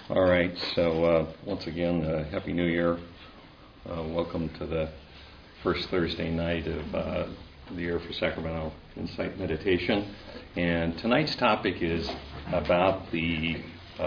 All right, so once again, Happy New Year. Welcome to the first Thursday night of the year for Sacramento Insight Meditation. And tonight's topic is about the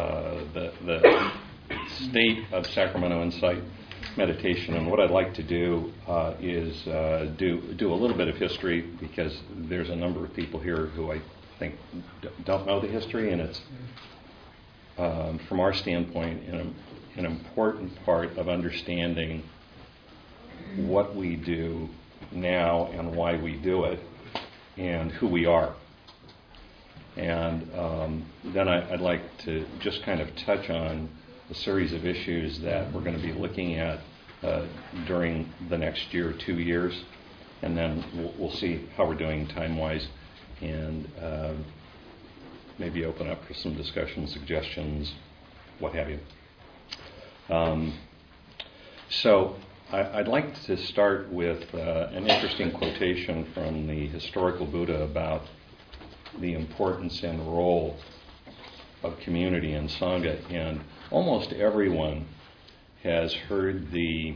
state of Sacramento Insight Meditation. And what I'd like to do is do a little bit of history, because there's a number of people here who I think don't know the history, and it's from our standpoint, an important part of understanding what we do now and why we do it and who we are. And then I'd like to just kind of touch on a series of issues that we're going to be looking at during the next year or 2 years, and then we'll see how we're doing time-wise, and maybe open up for some discussion, suggestions, what have you. So I'd like to start with an interesting quotation from the historical Buddha about the importance and role of community and Sangha. And almost everyone has heard the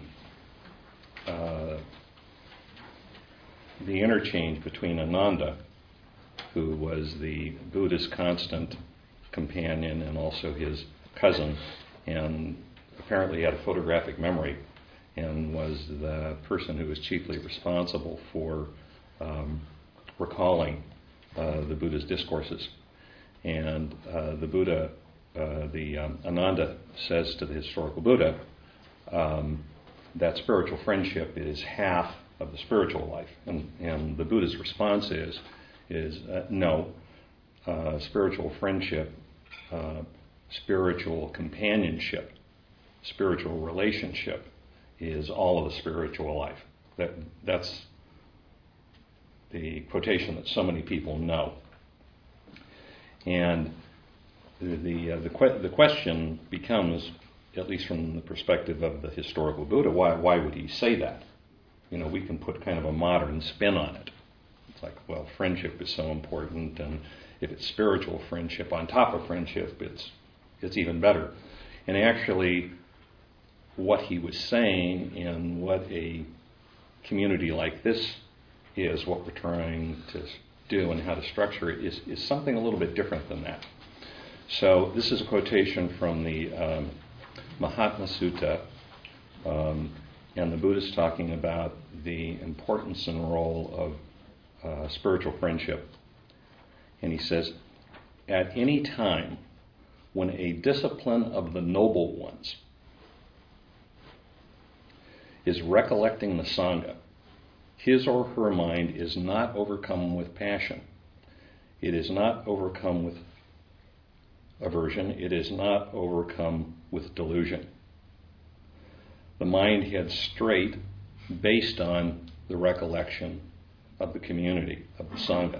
interchange between Ananda, who was the Buddha's constant companion and also his cousin, and apparently had a photographic memory and was the person who was chiefly responsible for recalling the Buddha's discourses. And the Buddha, Ananda says to the historical Buddha that spiritual friendship is half of the spiritual life. And the Buddha's response is no. Spiritual friendship, spiritual companionship, spiritual relationship is all of the spiritual life. That's the quotation that so many people know. And the question becomes, at least from the perspective of the historical Buddha, why would he say that? You know, we can put kind of a modern spin on it. It's like, well, friendship is so important, and if it's spiritual friendship on top of friendship, it's even better. And actually, what he was saying and what a community like this is, what we're trying to do and how to structure it, is something a little bit different than that. So this is a quotation from the Mahatma Sutta, and the Buddha's talking about the importance and role of spiritual friendship. And he says, at any time when a discipline of the noble ones is recollecting the Sangha, his or her mind is not overcome with passion. It is not overcome with aversion. It is not overcome with delusion. The mind heads straight based on the recollection of the community, of the Sangha.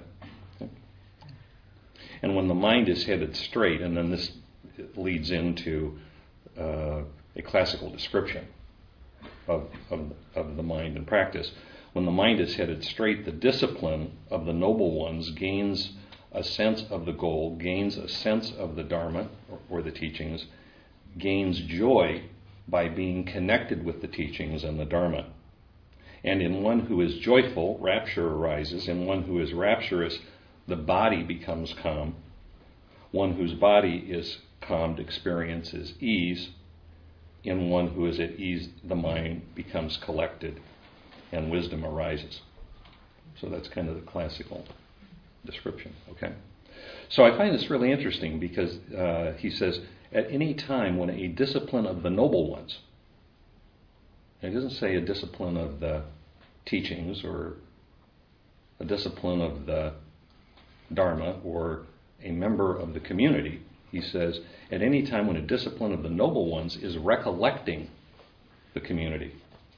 And when the mind is headed straight, and then this leads into a classical description of the mind and practice. When the mind is headed straight, the discipline of the noble ones gains a sense of the goal, gains a sense of the Dharma, or the teachings, gains joy by being connected with the teachings and the Dharma. And in one who is joyful, rapture arises. In one who is rapturous, the body becomes calm. One whose body is calmed experiences ease. In one who is at ease, the mind becomes collected and wisdom arises. So that's kind of the classical description, okay? So I find this really interesting because he says, at any time when a discipline of the noble ones, and he doesn't say a discipline of the teachings or a discipline of the Dharma or a member of the community, he says, at any time when a discipline of the noble ones is recollecting the community,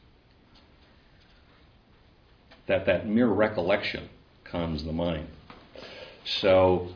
that mere recollection calms the mind. So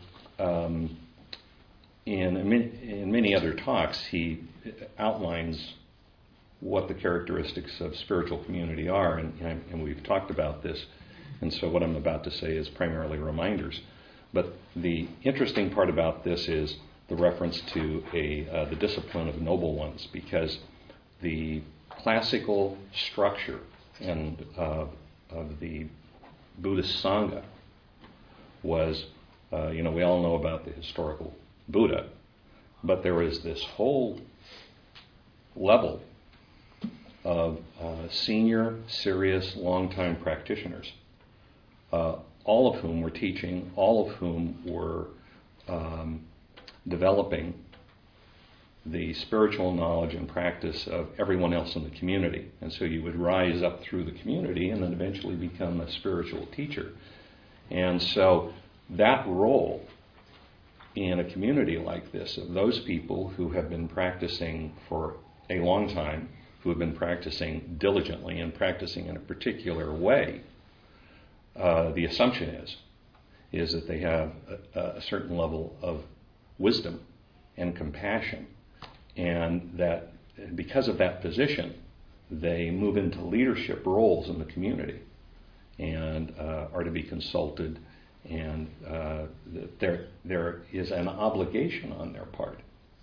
in many other talks, he outlines what the characteristics of spiritual community are, and we've talked about this, and so what I'm about to say is primarily reminders. But the interesting part about this is the reference to the discipline of noble ones, because the classical structure of the Buddhist Sangha was, we all know about the historical Buddha, but there was this whole level of senior, serious, long-time practitioners, all of whom were teaching, all of whom were developing the spiritual knowledge and practice of everyone else in the community. And so you would rise up through the community and then eventually become a spiritual teacher. And so that role in a community like this, of those people who have been practicing for a long time, who have been practicing diligently and practicing in a particular way, the assumption is that they have a certain level of wisdom and compassion, and that because of that position, they move into leadership roles in the community and are to be consulted, and there is an obligation on their part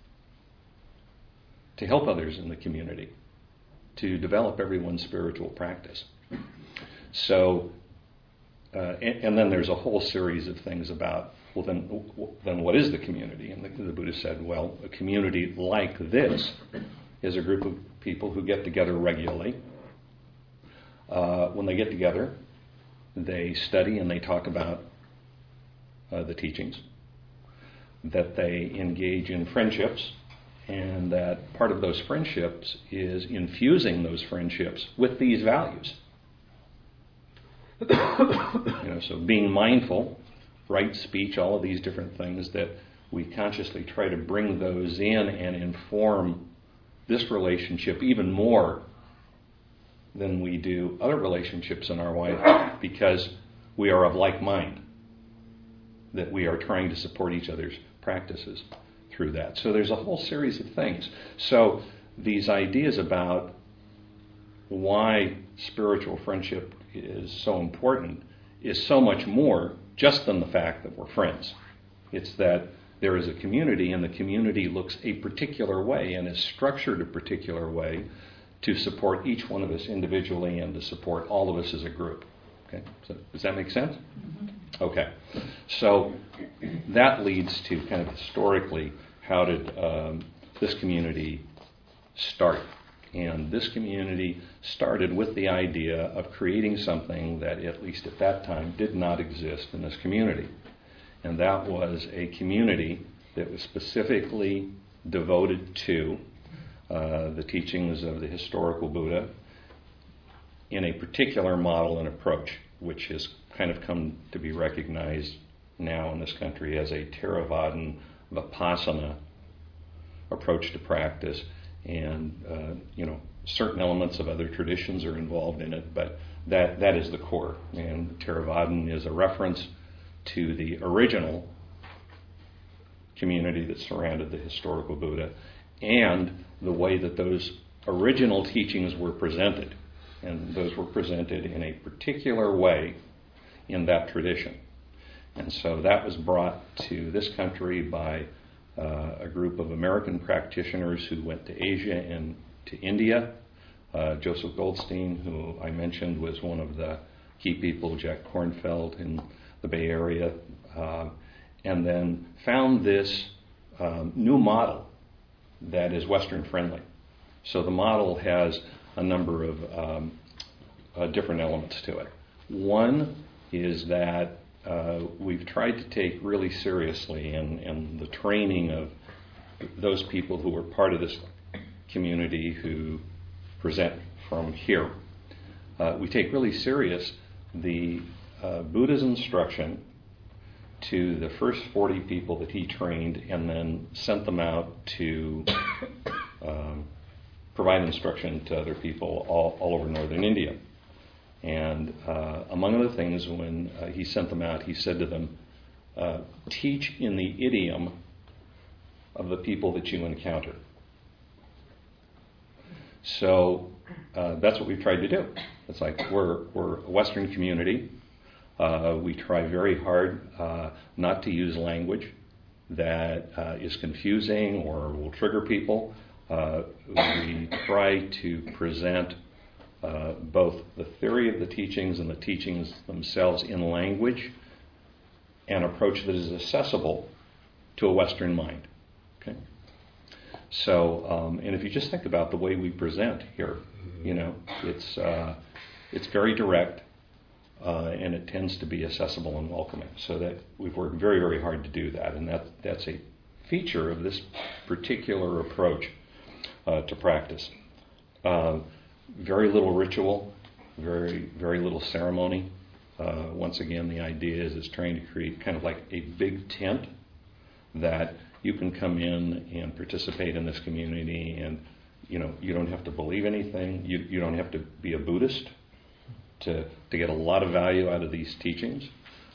to help others in the community, to develop everyone's spiritual practice. So, and then there's a whole series of things about, well, then what is the community? And the Buddha said, well, a community like this is a group of people who get together regularly. When they get together, they study and they talk about the teachings, that they engage in friendships, and that part of those friendships is infusing those friendships with these values. So being mindful, right speech, all of these different things, that we consciously try to bring those in and inform this relationship even more than we do other relationships in our life, because we are of like mind, that we are trying to support each other's practices through that. So there's a whole series of things. So these ideas about why spiritual friendship is so important is so much more just than the fact that we're friends. It's that there is a community, and the community looks a particular way and is structured a particular way to support each one of us individually and to support all of us as a group. Okay, so does that make sense? Mm-hmm. Okay, so that leads to kind of historically, how did this community start? And this community started with the idea of creating something that, at least at that time, did not exist in this community. And that was a community that was specifically devoted to the teachings of the historical Buddha in a particular model and approach, which has kind of come to be recognized now in this country as a Theravadan Vipassana approach to practice. And, certain elements of other traditions are involved in it, but that is the core. And Theravadan is a reference to the original community that surrounded the historical Buddha and the way that those original teachings were presented. And those were presented in a particular way in that tradition. And so that was brought to this country by a group of American practitioners who went to Asia and to India. Joseph Goldstein, who I mentioned, was one of the key people, Jack Kornfeld in the Bay Area, and then found this new model that is Western friendly. So the model has a number of different elements to it. One is that we've tried to take really seriously in the training of those people who are part of this community who present from here. We take really serious the Buddha's instruction to the first 40 people that he trained and then sent them out to provide instruction to other people all over northern India. And among other things, when he sent them out, he said to them, teach in the idiom of the people that you encounter. So that's what we've tried to do. It's like we're a Western community. We try very hard not to use language that is confusing or will trigger people, we try to present both the theory of the teachings and the teachings themselves in language, an approach that is accessible to a Western mind. Okay? So, and if you just think about the way we present here, it's very direct, and it tends to be accessible and welcoming. So that we've worked very, very hard to do that, and that's a feature of this particular approach to practice. Very little ritual, very, very little ceremony. Once again, the idea is trying to create kind of like a big tent that you can come in and participate in this community, and you don't have to believe anything. You don't have to be a Buddhist to get a lot of value out of these teachings.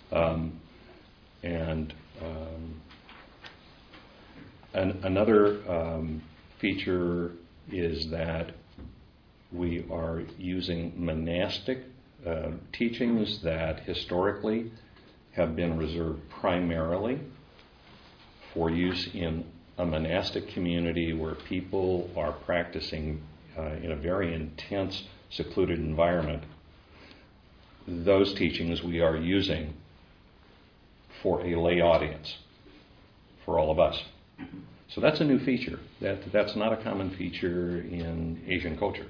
Another feature is that we are using monastic teachings that historically have been reserved primarily for use in a monastic community where people are practicing in a very intense, secluded environment. Those teachings we are using for a lay audience, for all of us. So that's a new feature. That's not a common feature in Asian culture,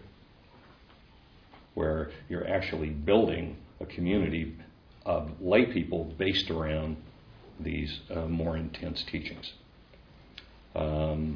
where you're actually building a community of lay people based around these more intense teachings. And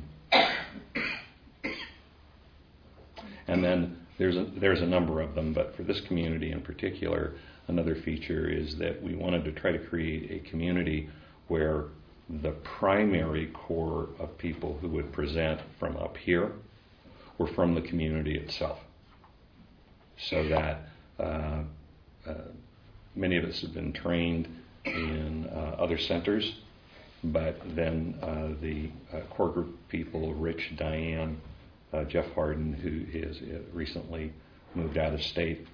then there's a number of them, but for this community in particular, another feature is that we wanted to try to create a community where the primary core of people who would present from up here were from the community itself. So that many of us have been trained in other centers, but then the core group of people, Rich, Diane, Jeff Harden, who is recently moved out of state,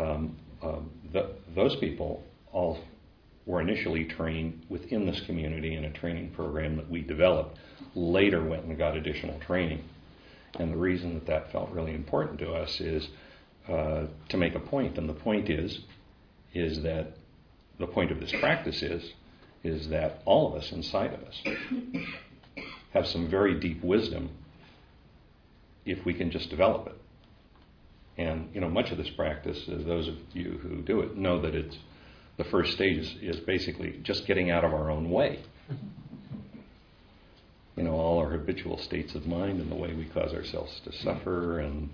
those people all were initially trained within this community in a training program that we developed, later went and got additional training. And the reason that felt really important to us is to make a point, and the point is that the point of this practice is that all of us inside of us have some very deep wisdom if we can just develop it. And much of this practice, as those of you who do it know, that it's the first stage is basically just getting out of our own way. All our habitual states of mind and the way we cause ourselves to suffer, and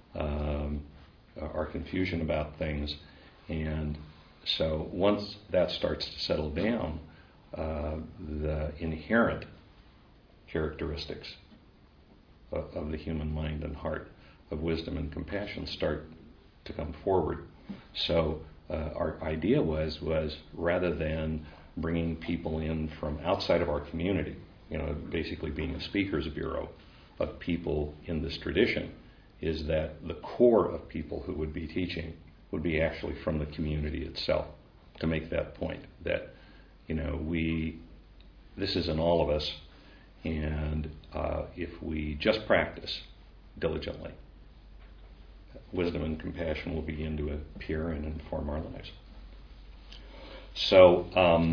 our confusion about things. And so once that starts to settle down, the inherent characteristics of the human mind and heart, of wisdom and compassion, start to come forward. So our idea was rather than bringing people in from outside of our community, basically being a speakers bureau of people in this tradition, is that the core of people who would be teaching would be actually from the community itself, to make that point that this is in all of us, and if we just practice diligently, wisdom and compassion will begin to appear and inform our lives. So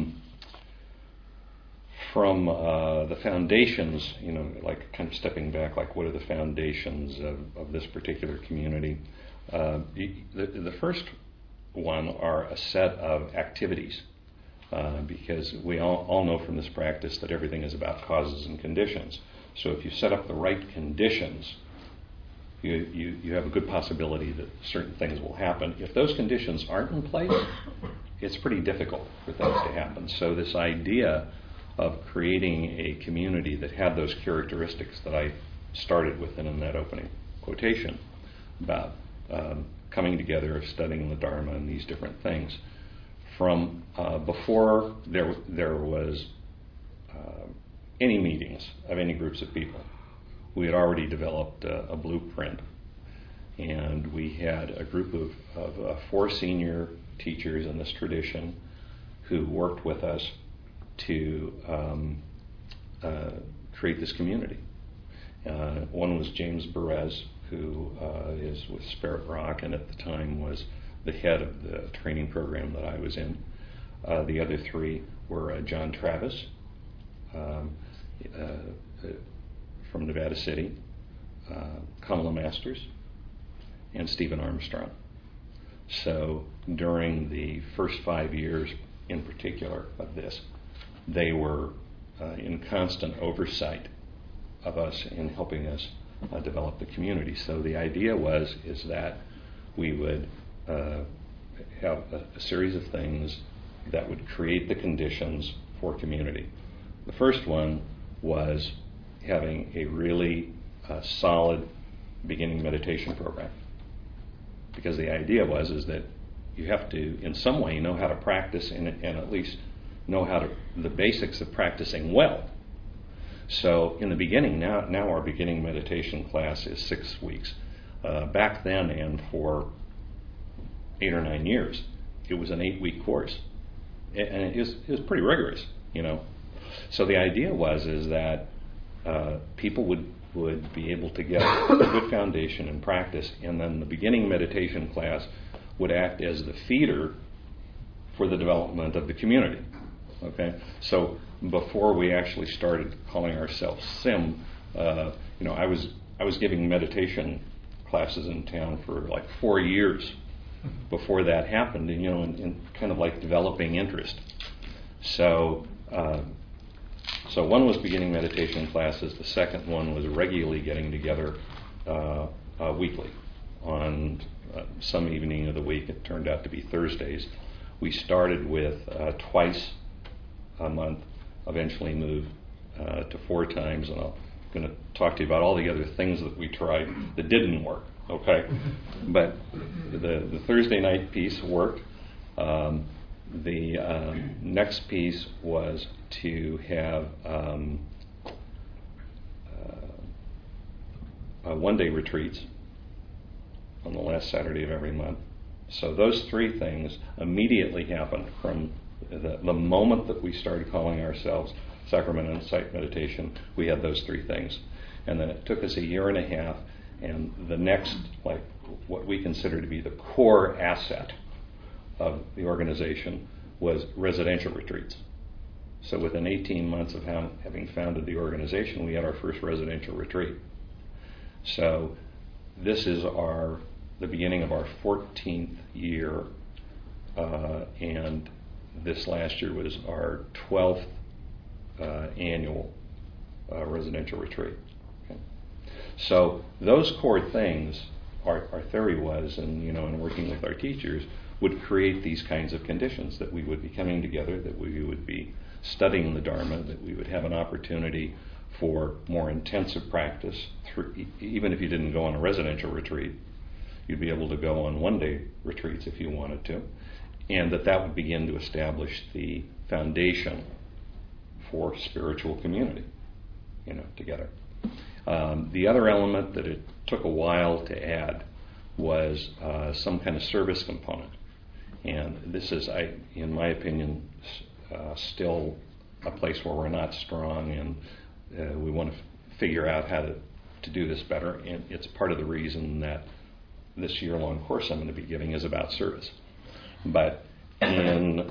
from the foundations, like kind of stepping back, like what are the foundations of this particular community? The first one are a set of activities, because we all know from this practice that everything is about causes and conditions. So if you set up the right conditions, you have a good possibility that certain things will happen. If those conditions aren't in place, it's pretty difficult for things to happen. So this idea of creating a community that had those characteristics that I started with in that opening quotation about coming together, studying the Dharma and these different things. From before there was any meetings of any groups of people, we had already developed a blueprint, and we had a group of 4 senior teachers in this tradition who worked with us to create this community. One was James Perez, who is with Spirit Rock, and at the time was the head of the training program that I was in. The other three were John Travis from Nevada City, Kamala Masters, and Stephen Armstrong. So during the first 5 years in particular of this, they were in constant oversight of us in helping us develop the community. So the idea is that we would have a series of things that would create the conditions for community. The first one was having a really solid beginning meditation program, because the idea is that you have to, in some way, know how to practice and at least know the basics of practicing well. So in the beginning, now our beginning meditation class is 6 weeks. Back then, and for 8 or 9 years, it was an 8-week course, and it was pretty rigorous, So the idea is that people would be able to get a good foundation in practice, and then the beginning meditation class would act as the feeder for the development of the community. Okay, so before we actually started calling ourselves SIM, I was giving meditation classes in town for like 4 years before that happened, and kind of like developing interest. So one was beginning meditation classes. The second one was regularly getting together weekly on some evening of the week. It turned out to be Thursdays. We started with twice a month, eventually moved to 4 times, and I'm going to talk to you about all the other things that we tried that didn't work, okay? But the Thursday night piece worked. The next piece was to have one-day retreats on the last Saturday of every month. So those 3 things immediately happened from the moment that we started calling ourselves Sacramento Insight Meditation. We had those 3 things. And then it took us 1.5 years, and the next, like what we consider to be the core asset of the organization, was residential retreats. So within 18 months of having founded the organization, we had our first residential retreat. So this is the beginning of our 14th year, and this last year was our 12th annual residential retreat. Okay. So those core things, our theory was, and in working with our teachers, would create these kinds of conditions, that we would be coming together, that we would be studying the Dharma, that we would have an opportunity for more intensive practice. Even if you didn't go on a residential retreat, you'd be able to go on one-day retreats if you wanted to, and that would begin to establish the foundation for spiritual community, together. The other element that it took a while to add was some kind of service component. And this is, in my opinion, still a place where we're not strong, and we want to figure out how to do this better. And it's part of the reason that this year-long course I'm going to be giving is about service. But in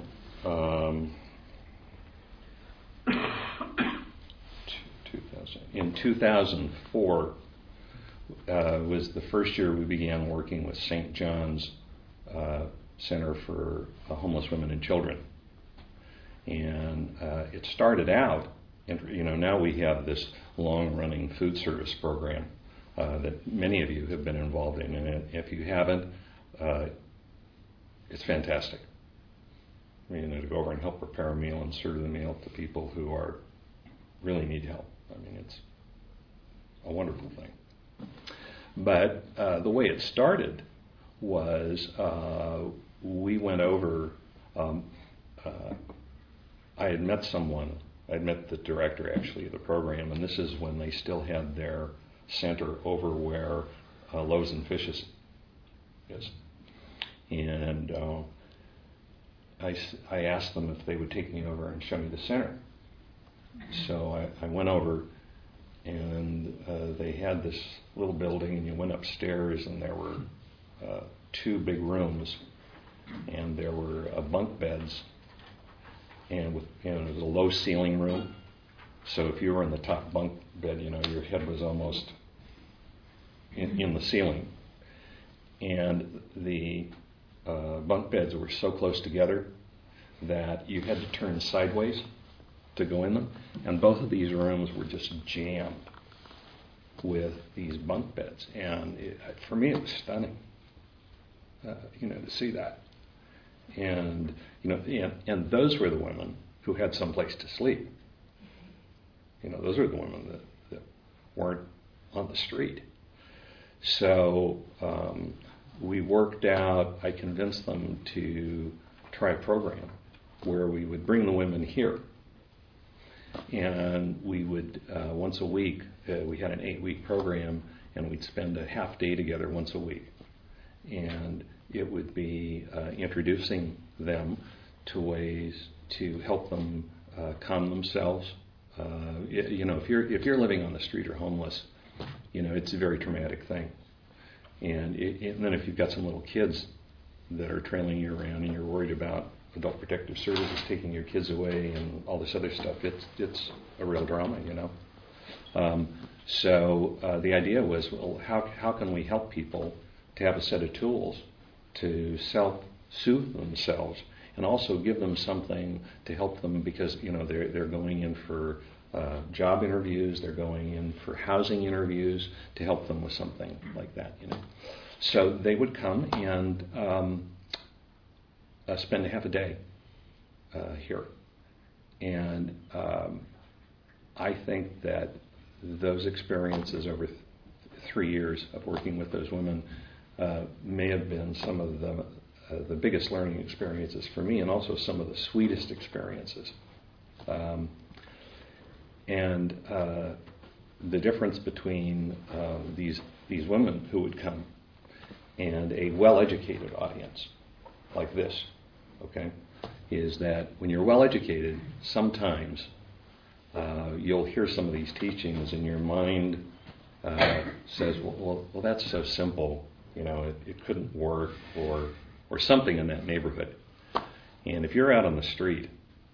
2004 was the first year we began working with St. John's Center for Homeless Women and Children. And it started out, now we have this long-running food service program that many of you have been involved in. And if you haven't, it's fantastic. To go over and help prepare a meal and serve the meal to people who really need help. It's a wonderful thing. But the way it started was we went over, I had met someone, I'd met the director actually of the program, and this is when they still had their center over where Loaves and Fishes is. And I asked them if they would take me over and show me the center. So I went over, and they had this little building, and you went upstairs, and there were 2 big rooms, and there were bunk beds, and it was a low ceiling room. So if you were in the top bunk bed, your head was almost in the ceiling. And the bunk beds were so close together that you had to turn sideways to go in them. And both of these rooms were just jammed with these bunk beds. And for me, it was stunning, to see that. And, and those were the women who had some place to sleep. Those are the women that weren't on the street. So we worked out, I convinced them to try a program where we would bring the women here. And we would, once a week, we had an 8-week program, and we'd spend a half day together once a week. And it would be introducing them to ways to help them calm themselves. If you're living on the street or homeless, it's a very traumatic thing. And then if you've got some little kids that are trailing you around, and you're worried about Adult Protective Services taking your kids away and all this other stuff, it's a real drama, So the idea was, well, how can we help people to have a set of tools to self-soothe themselves, and also give them something to help them, because they're going in for job interviews, they're going in for housing interviews, to help them with something like that. So they would come and spend a half a day here, and I think that those experiences over 3 years of working with those women may have been some of the biggest learning experiences for me, and also some of the sweetest experiences. And the difference between these women who would come and a well-educated audience like this, okay, is that when you're well-educated, sometimes you'll hear some of these teachings, and your mind says, well, that's so simple, it couldn't work, or something in that neighborhood. And if you're out on the street,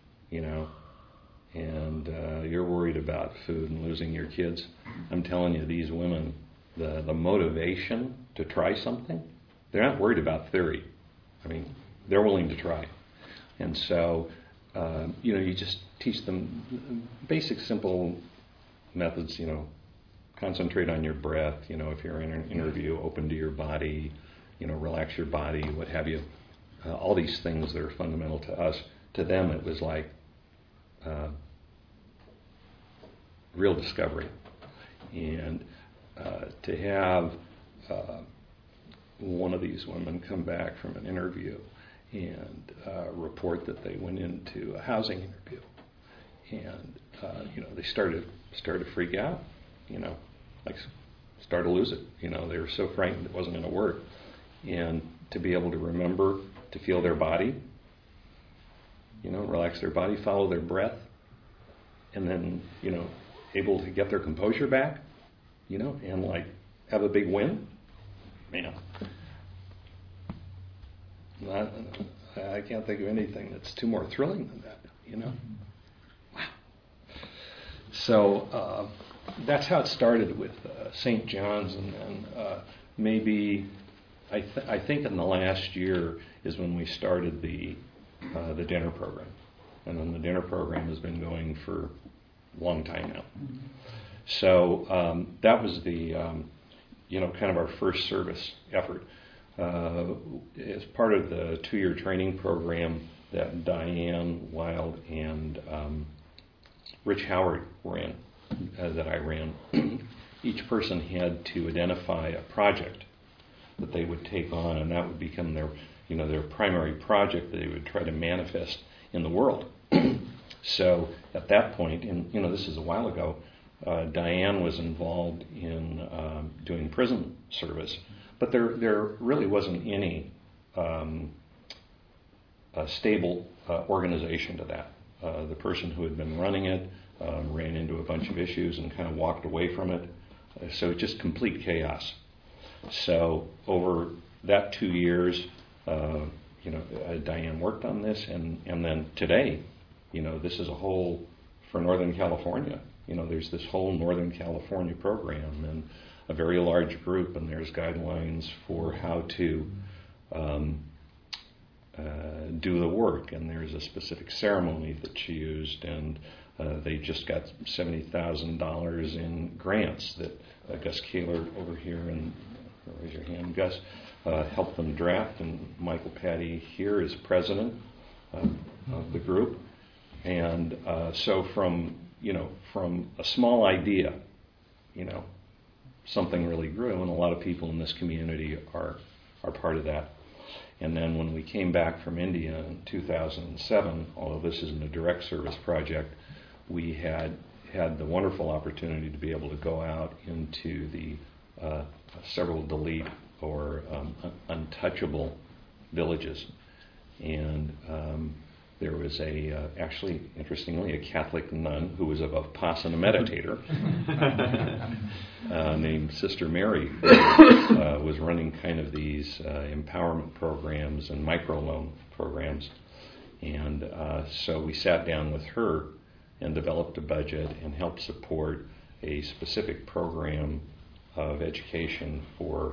and you're worried about food and losing your kids, I'm telling you, these women, the motivation to try something, they're not worried about theory. I mean, they're willing to try. And so, you just teach them basic, simple methods, concentrate on your breath, if you're in an interview, open to your body, relax your body, what have you. All these things that are fundamental to us. To them, it was like real discovery. And to have one of these women come back from an interview and report that they went into a housing interview, and they started to freak out, start to lose it. They were so frightened it wasn't going to work. And to be able to remember to feel their body, relax their body, follow their breath, and then, able to get their composure back, and have a big win, man. I can't think of anything that's too more thrilling than that, Wow. So that's how it started with St. John's, and then maybe I think in the last year is when we started the dinner program, and then the dinner program has been going for a long time now. So that was the kind of our first service effort. As part of the 2-year training program that Diane Wild and Rich Howard ran, that I ran, each person had to identify a project that they would take on, and that would become their primary project that they would try to manifest in the world. So at that point, and this is a while ago, Diane was involved in doing prison service, but there really wasn't any stable organization to that. The person who had been running it ran into a bunch of issues and kind of walked away from it. So just complete chaos. So over that 2 years, Diane worked on this, and then today, this is a whole, for Northern California, there's this whole Northern California program and a very large group, and there's guidelines for how to do the work, and there's a specific ceremony that's used, and they just got $70,000 in grants that Gus Kaler over here, and raise your hand, Gus, helped them draft, and Michael Patty here is president of the group. And so from a small idea, something really grew, and a lot of people in this community are part of that. And then when we came back from India in 2007, although this isn't a direct service project, we had the wonderful opportunity to be able to go out into the several Dalit or untouchable villages. And there was actually, interestingly, a Catholic nun who was a Vipassana meditator named Sister Mary, who was running kind of these empowerment programs and microloan programs. And so we sat down with her and developed a budget and helped support a specific program of education for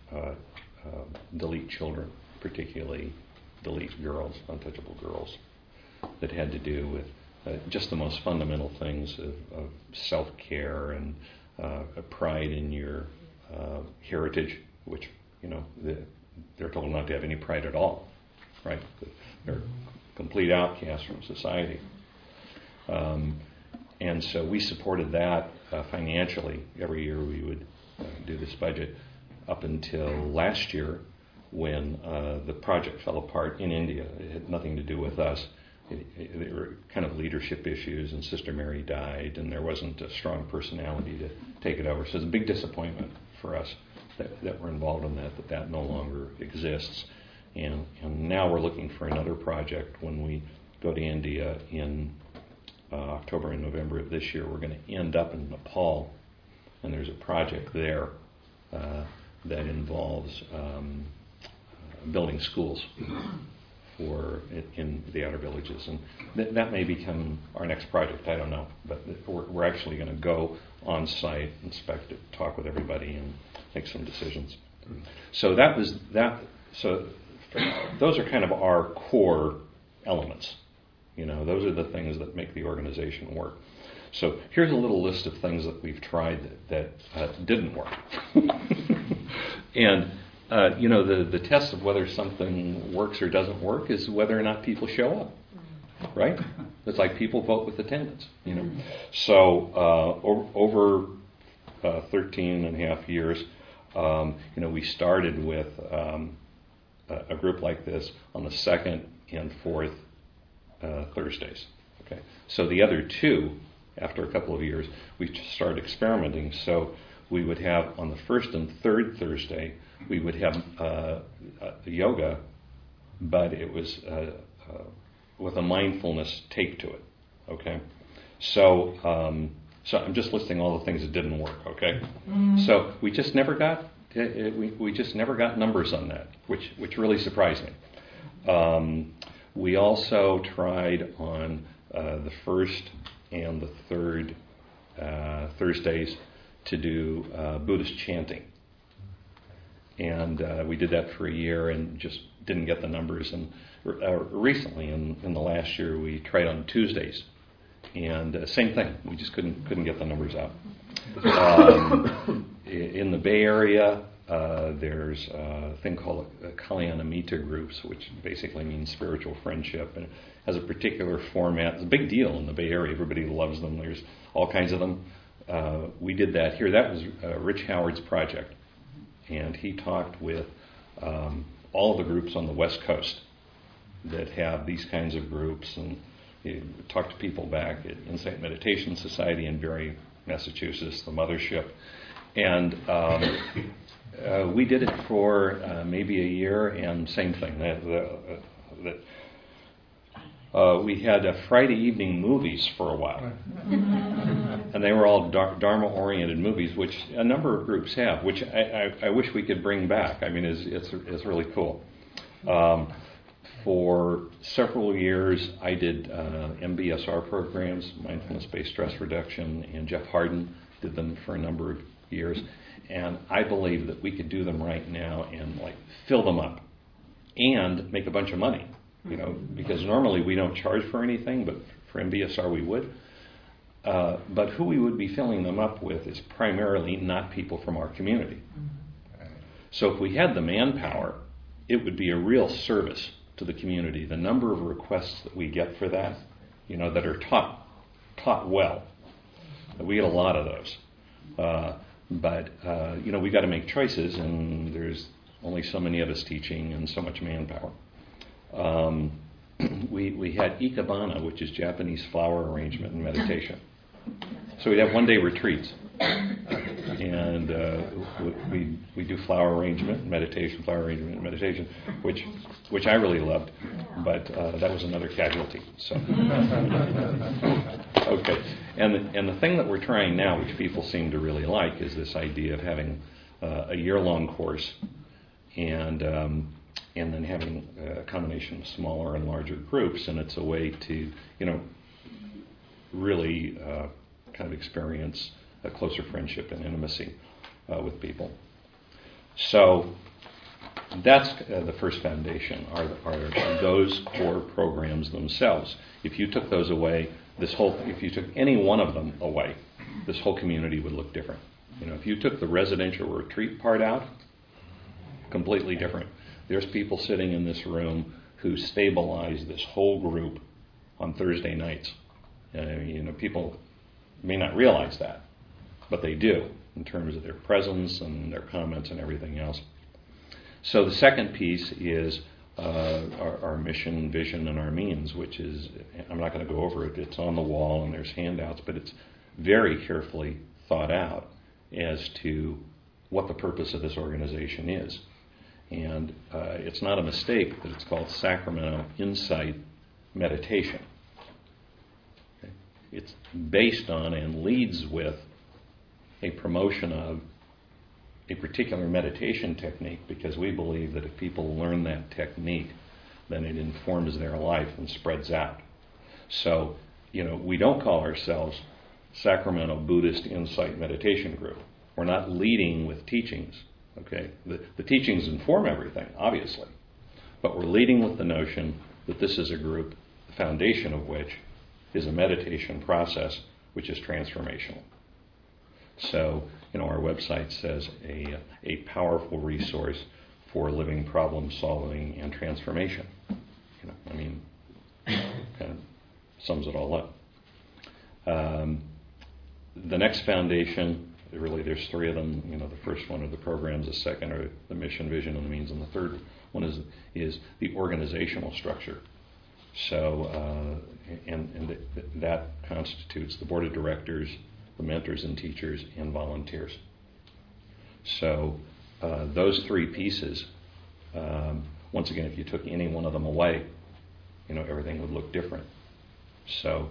Dalit children, particularly Dalit girls, untouchable girls, that had to do with just the most fundamental things of self-care and pride in your heritage, which, they're told not to have any pride at all, right? They're complete outcasts from society. And so we supported that financially. Every year we would do this budget up until last year when the project fell apart in India. It had nothing to do with us. There were kind of leadership issues, and Sister Mary died, and there wasn't a strong personality to take it over. So it's a big disappointment for us that we're involved in that no longer exists. And now we're looking for another project. When we go to India in October and November of this year, we're going to end up in Nepal, and there's a project there that involves building schools in the outer villages, and that may become our next project. I don't know, but we're actually going to go on site, inspect it, talk with everybody, and make some decisions. So that was that. So those are kind of our core elements. Those are the things that make the organization work. So here's a little list of things that we've tried that didn't work. And the test of whether something works or doesn't work is whether or not people show up, right? It's like people vote with attendance, So over 13 and a half years, we started with a group like this on the second and fourth Thursdays. Okay, so the other two, after a couple of years, we started experimenting. So we would have on the first and third Thursday, we would have yoga, but it was with a mindfulness take to it. Okay, so I'm just listing all the things that didn't work. Okay, so we just never got we just never got numbers on that, which really surprised me. We also tried on the first and the third Thursdays to do Buddhist chanting. And we did that for a year and just didn't get the numbers. And recently, in the last year, we tried on Tuesdays. And same thing, we just couldn't get the numbers out. In the Bay Area, there's a thing called Kalyanamita groups, which basically means spiritual friendship, and it has a particular format. It's a big deal in the Bay Area. Everybody loves them. There's all kinds of them. We did that here. That was Rich Howard's project, and he talked with all of the groups on the West Coast that have these kinds of groups, and he talked to people back at Insight Meditation Society in Barre, Massachusetts, the mothership, and we did it for maybe a year, and same thing. That We had Friday evening movies for a while. And they were all Dharma-oriented movies, which a number of groups have, which I wish we could bring back. I mean, it's really cool. For several years, I did MBSR programs, mindfulness-based stress reduction, and Jeff Harden did them for a number of years. And I believe that we could do them right now and like fill them up and make a bunch of money. Because normally we don't charge for anything, but for MBSR we would. But who we would be filling them up with is primarily not people from our community. So if we had the manpower, it would be a real service to the community. The number of requests that we get for that, that are taught well, we get a lot of those. But we got to make choices, and there's only so many of us teaching and so much manpower. We had Ikebana, which is Japanese flower arrangement and meditation. So we'd have one-day retreats, and we do flower arrangement, meditation, which I really loved, but that was another casualty. So okay, and the thing that we're trying now, which people seem to really like, is this idea of having a year-long course, and then having a combination of smaller and larger groups, and it's a way to, really kind of experience a closer friendship and intimacy with people. So that's the first foundation, are those core programs themselves. If you took those away, if you took any one of them away, this whole community would look different. If you took the residential retreat part out, completely different. There's people sitting in this room who stabilize this whole group on Thursday nights. People may not realize that, but they do in terms of their presence and their comments and everything else. So the second piece is our mission, vision, and our means, which is, I'm not going to go over it. It's on the wall and there's handouts, but it's very carefully thought out as to what the purpose of this organization is. And it's not a mistake that it's called Sacramento Insight Meditation. Okay? It's based on and leads with a promotion of a particular meditation technique, because we believe that if people learn that technique, then it informs their life and spreads out. So, we don't call ourselves Sacramento Buddhist Insight Meditation Group. We're not leading with teachings. Okay, the teachings inform everything, obviously, but we're leading with the notion that this is a group, the foundation of which is a meditation process which is transformational. So, our website says a powerful resource for living, problem solving, and transformation. Kind of sums it all up. The next foundation. Really, there's three of them. The first one are the programs, the second are the mission, vision, and the means, and the third one is the organizational structure. So, that constitutes the board of directors, the mentors and teachers, and volunteers. So, those three pieces. Once again, if you took any one of them away, everything would look different. So,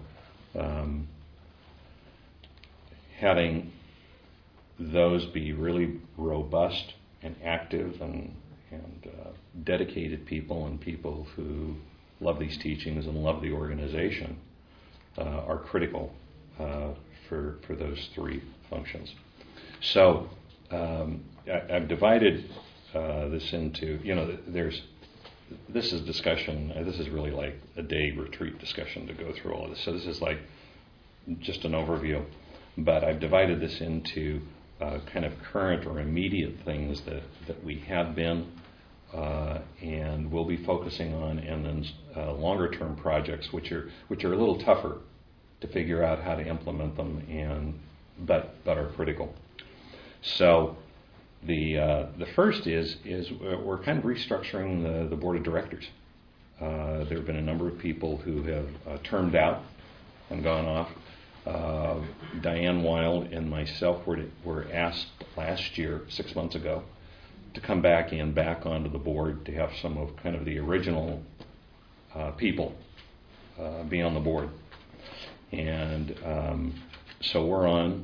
having those be really robust and active and dedicated people, and people who love these teachings and love the organization are critical for those three functions. So I've divided this into, this is discussion, this is really like a day retreat discussion to go through all of this. So this is like just an overview, but I've divided this into kind of current or immediate things that we have been and will be focusing on, and then longer term projects which are a little tougher to figure out how to implement them, but are critical. So the first is we're kind of restructuring the board of directors. There have been a number of people who have termed out and gone off. Diane Wild and myself were asked last year, 6 months ago, to come back onto the board to have some of kind of the original people be on the board. And so we're on.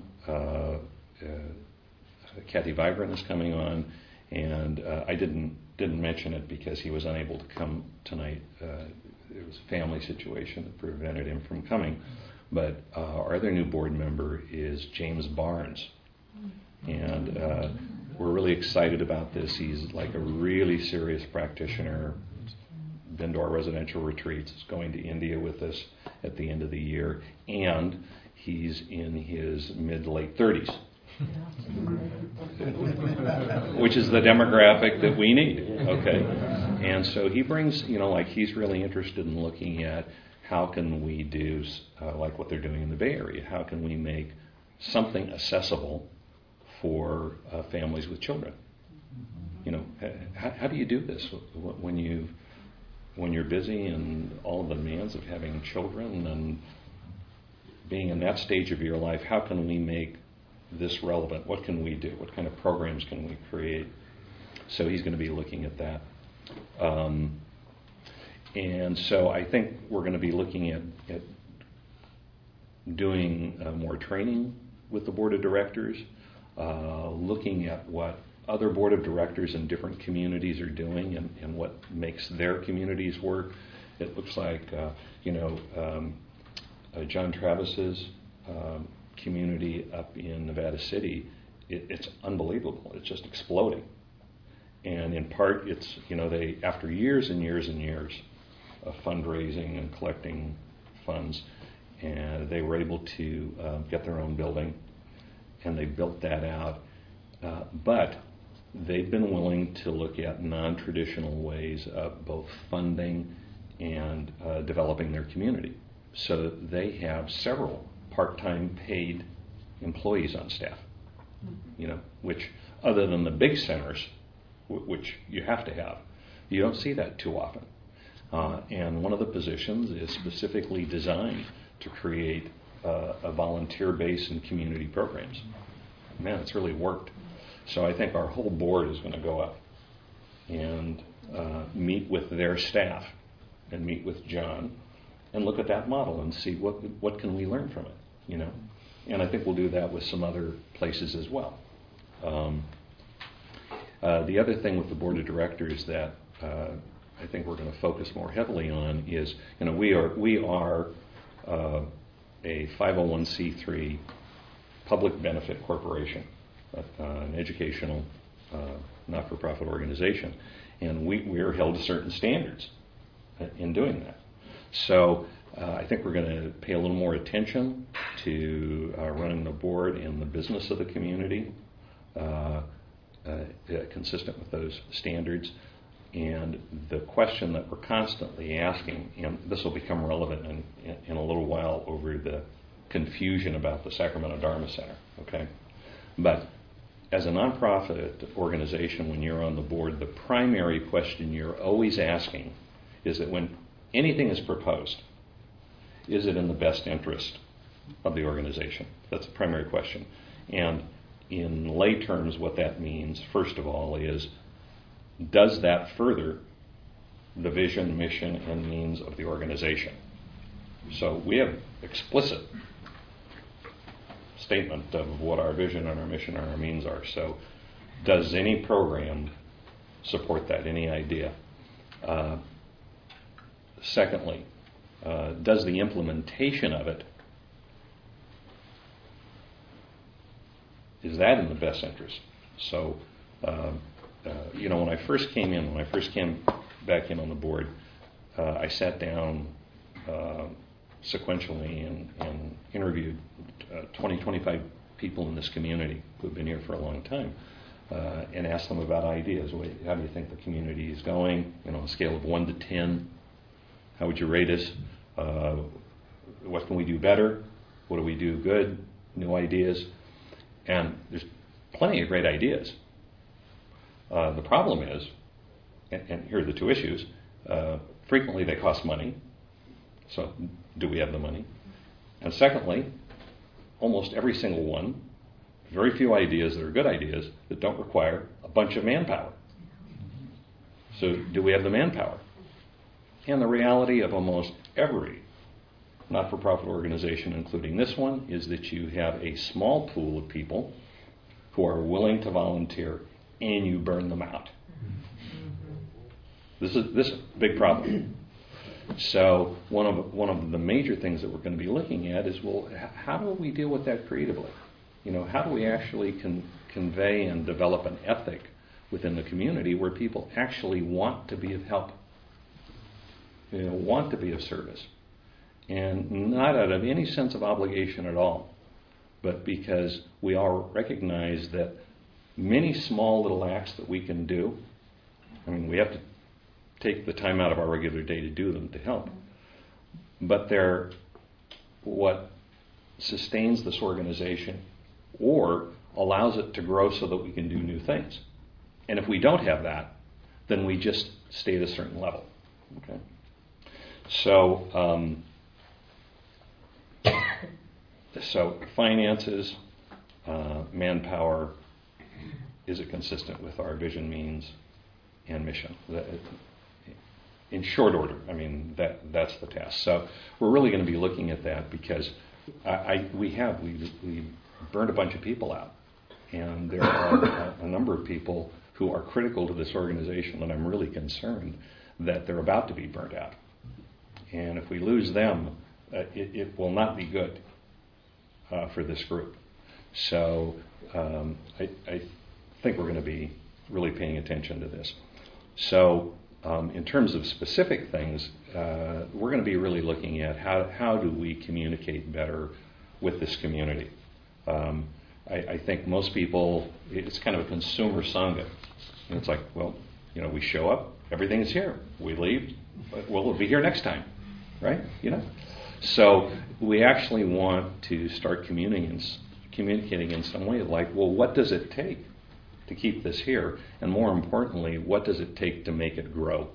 Kathy Vibrant is coming on, and I didn't mention it because he was unable to come tonight. It was a family situation that prevented him from coming. But our other new board member is James Barnes, and we're really excited about this. He's like a really serious practitioner. Been to our residential retreats. Is going to India with us at the end of the year, and he's in his mid to late 30s, which is the demographic that we need. Okay, and so he brings, like he's really interested in looking at how can we do like what they're doing in the Bay Area. How can we make something accessible for families with children? How do you do this when you're busy and all the demands of having children and being in that stage of your life? How can we make this relevant? What can we do? What kind of programs can we create? So he's going to be looking at that. And so I think we're going to be looking at doing more training with the board of directors, looking at what other board of directors in different communities are doing and what makes their communities work. It looks like, John Travis's community up in Nevada City, it's unbelievable. It's just exploding. And in part, it's, they, after years and years and years of fundraising and collecting funds, and they were able to get their own building, and they built that out. But they've been willing to look at non-traditional ways of both funding and developing their community. So they have several part-time paid employees on staff, which other than the big centers, which you have to have, you don't see that too often. And one of the positions is specifically designed to create a volunteer base in community programs. Man, it's really worked. So I think our whole board is going to go up and meet with their staff and meet with John and look at that model and see what can we learn from it, And I think we'll do that with some other places as well. The other thing with the board of directors that I think we're going to focus more heavily on is, we are a 501c3 public benefit corporation, an educational not-for-profit organization, and we are held to certain standards in doing that. So I think we're going to pay a little more attention to running the board and the business of the community, consistent with those standards. And the question that we're constantly asking, and this will become relevant in a little while over the confusion about the Sacramento Dharma Center, okay? But as a nonprofit organization, when you're on the board, the primary question you're always asking is that when anything is proposed, is it in the best interest of the organization? That's the primary question. And in lay terms, what that means, first of all, is does that further the vision, mission, and means of the organization? So we have explicit statement of what our vision and our mission and our means are. So does any program support that, any idea? Secondly, does the implementation of it, is that in the best interest? So, when I first came back in on the board, I sat down sequentially and interviewed 25 people in this community who've been here for a long time, and asked them about ideas. How do you think the community is going? On a scale of 1 to 10, how would you rate us? What can we do better? What do we do good? New ideas? And there's plenty of great ideas. The problem is, and here are the two issues, frequently they cost money. So do we have the money? And secondly, almost every single one, very few ideas that are good ideas that don't require a bunch of manpower. So do we have the manpower? And the reality of almost every not-for-profit organization, including this one, is that you have a small pool of people who are willing to volunteer, and you burn them out. This is a big problem. So one of the major things that we're going to be looking at is, well, how do we deal with that creatively? How do we actually convey and develop an ethic within the community where people actually want to be of help, want to be of service, and not out of any sense of obligation at all, but because we all recognize that many small little acts that we can do, we have to take the time out of our regular day to do them to help, but they're what sustains this organization or allows it to grow so that we can do new things. And if we don't have that, then we just stay at a certain level. Okay. So, so finances, manpower, is it consistent with our vision, means, and mission? In short order, that's the task. So we're really going to be looking at that because we burned a bunch of people out, and there are a number of people who are critical to this organization, and I'm really concerned that they're about to be burnt out. And if we lose them, it will not be good for this group. So I think we're going to be really paying attention to this. So in terms of specific things, we're going to be really looking at how do we communicate better with this community. I think most people, it's kind of a consumer sangha. And it's like, well, we show up, everything's here. We leave, we'll be here next time, right? So we actually want to start communicating in some way, like, well, what does it take to keep this here? And more importantly, what does it take to make it grow?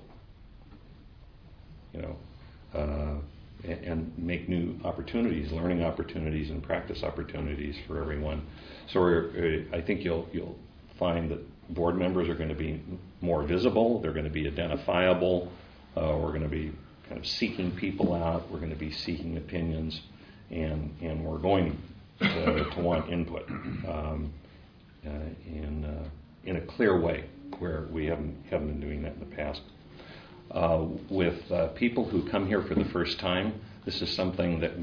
And make new opportunities, learning opportunities, and practice opportunities for everyone. So I think you'll find that board members are going to be more visible. They're going to be identifiable. We're going to be kind of seeking people out. We're going to be seeking opinions, and we're going to want input in a clear way where we haven't been doing that in the past. With people who come here for the first time, this is something that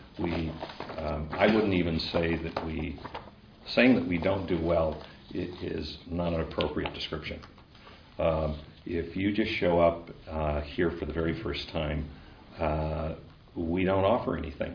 I wouldn't even say that saying that we don't do well is not an appropriate description. If you just show up here for the very first time, we don't offer anything.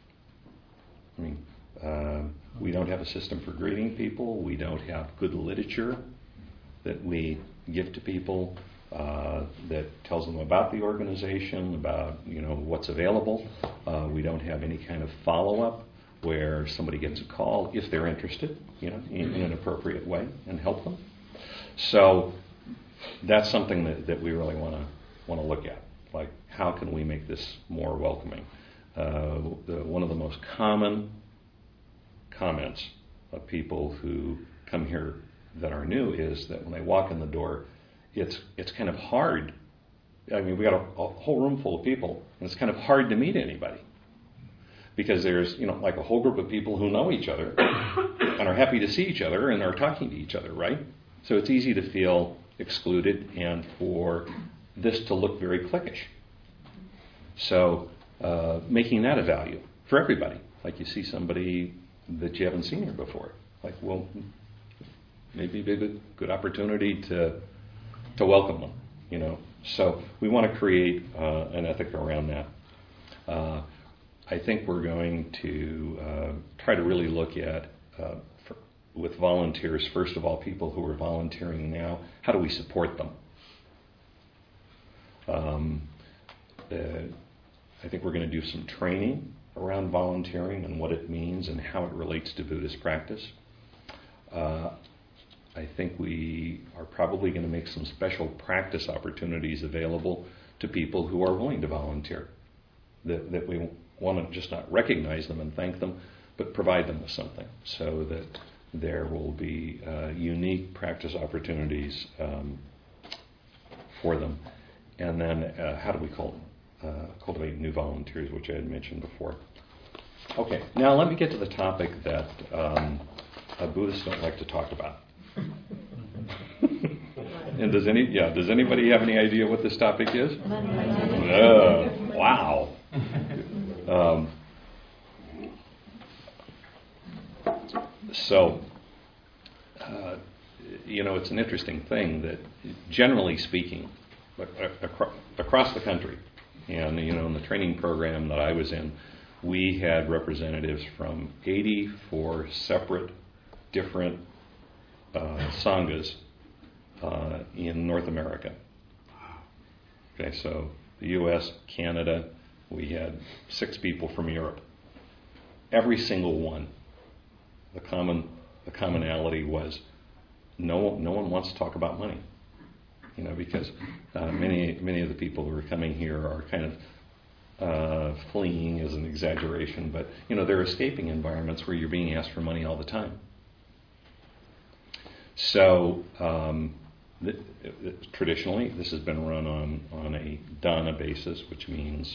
We don't have a system for greeting people. We don't have good literature that we give to people that tells them about the organization, about what's available. We don't have any kind of follow-up where somebody gets a call if they're interested, in an appropriate way, and help them. So that's something that we really want to look at. Like, how can we make this more welcoming? One of the most common comments of people who come here that are new is that when they walk in the door, it's kind of hard. We got a whole room full of people, and it's kind of hard to meet anybody because there's like a whole group of people who know each other and are happy to see each other and are talking to each other, right? So it's easy to feel excluded and for this to look very cliquish. So making that a value for everybody. Like, you see somebody that you haven't seen here before, like, well, maybe it'd be a good opportunity to welcome them, So we want to create an ethic around that. I think we're going to try to really look at, with volunteers, first of all, people who are volunteering now, how do we support them? I think we're going to do some training around volunteering and what it means and how it relates to Buddhist practice. I think we are probably going to make some special practice opportunities available to people who are willing to volunteer. That we want to just not recognize them and thank them, but provide them with something so that there will be unique practice opportunities for them. And then how do we cultivate new volunteers, which I had mentioned before. Okay, now let me get to the topic that Buddhists don't like to talk about. And does anybody have any idea what this topic is? Wow. It's an interesting thing that, generally speaking, across the country, and in the training program that I was in, we had representatives from 84 separate, different sanghas in North America. Okay, so the U.S., Canada, we had 6 people from Europe. Every single one, the commonality was no one wants to talk about money, because many of the people who are coming here are kind of fleeing is an exaggeration, but they're escaping environments where you're being asked for money all the time. So traditionally, this has been run on a dana basis, which means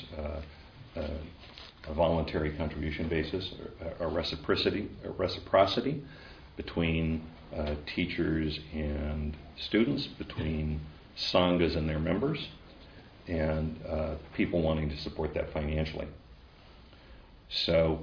a voluntary contribution basis, a reciprocity between teachers and students, between sanghas and their members, and people wanting to support that financially. So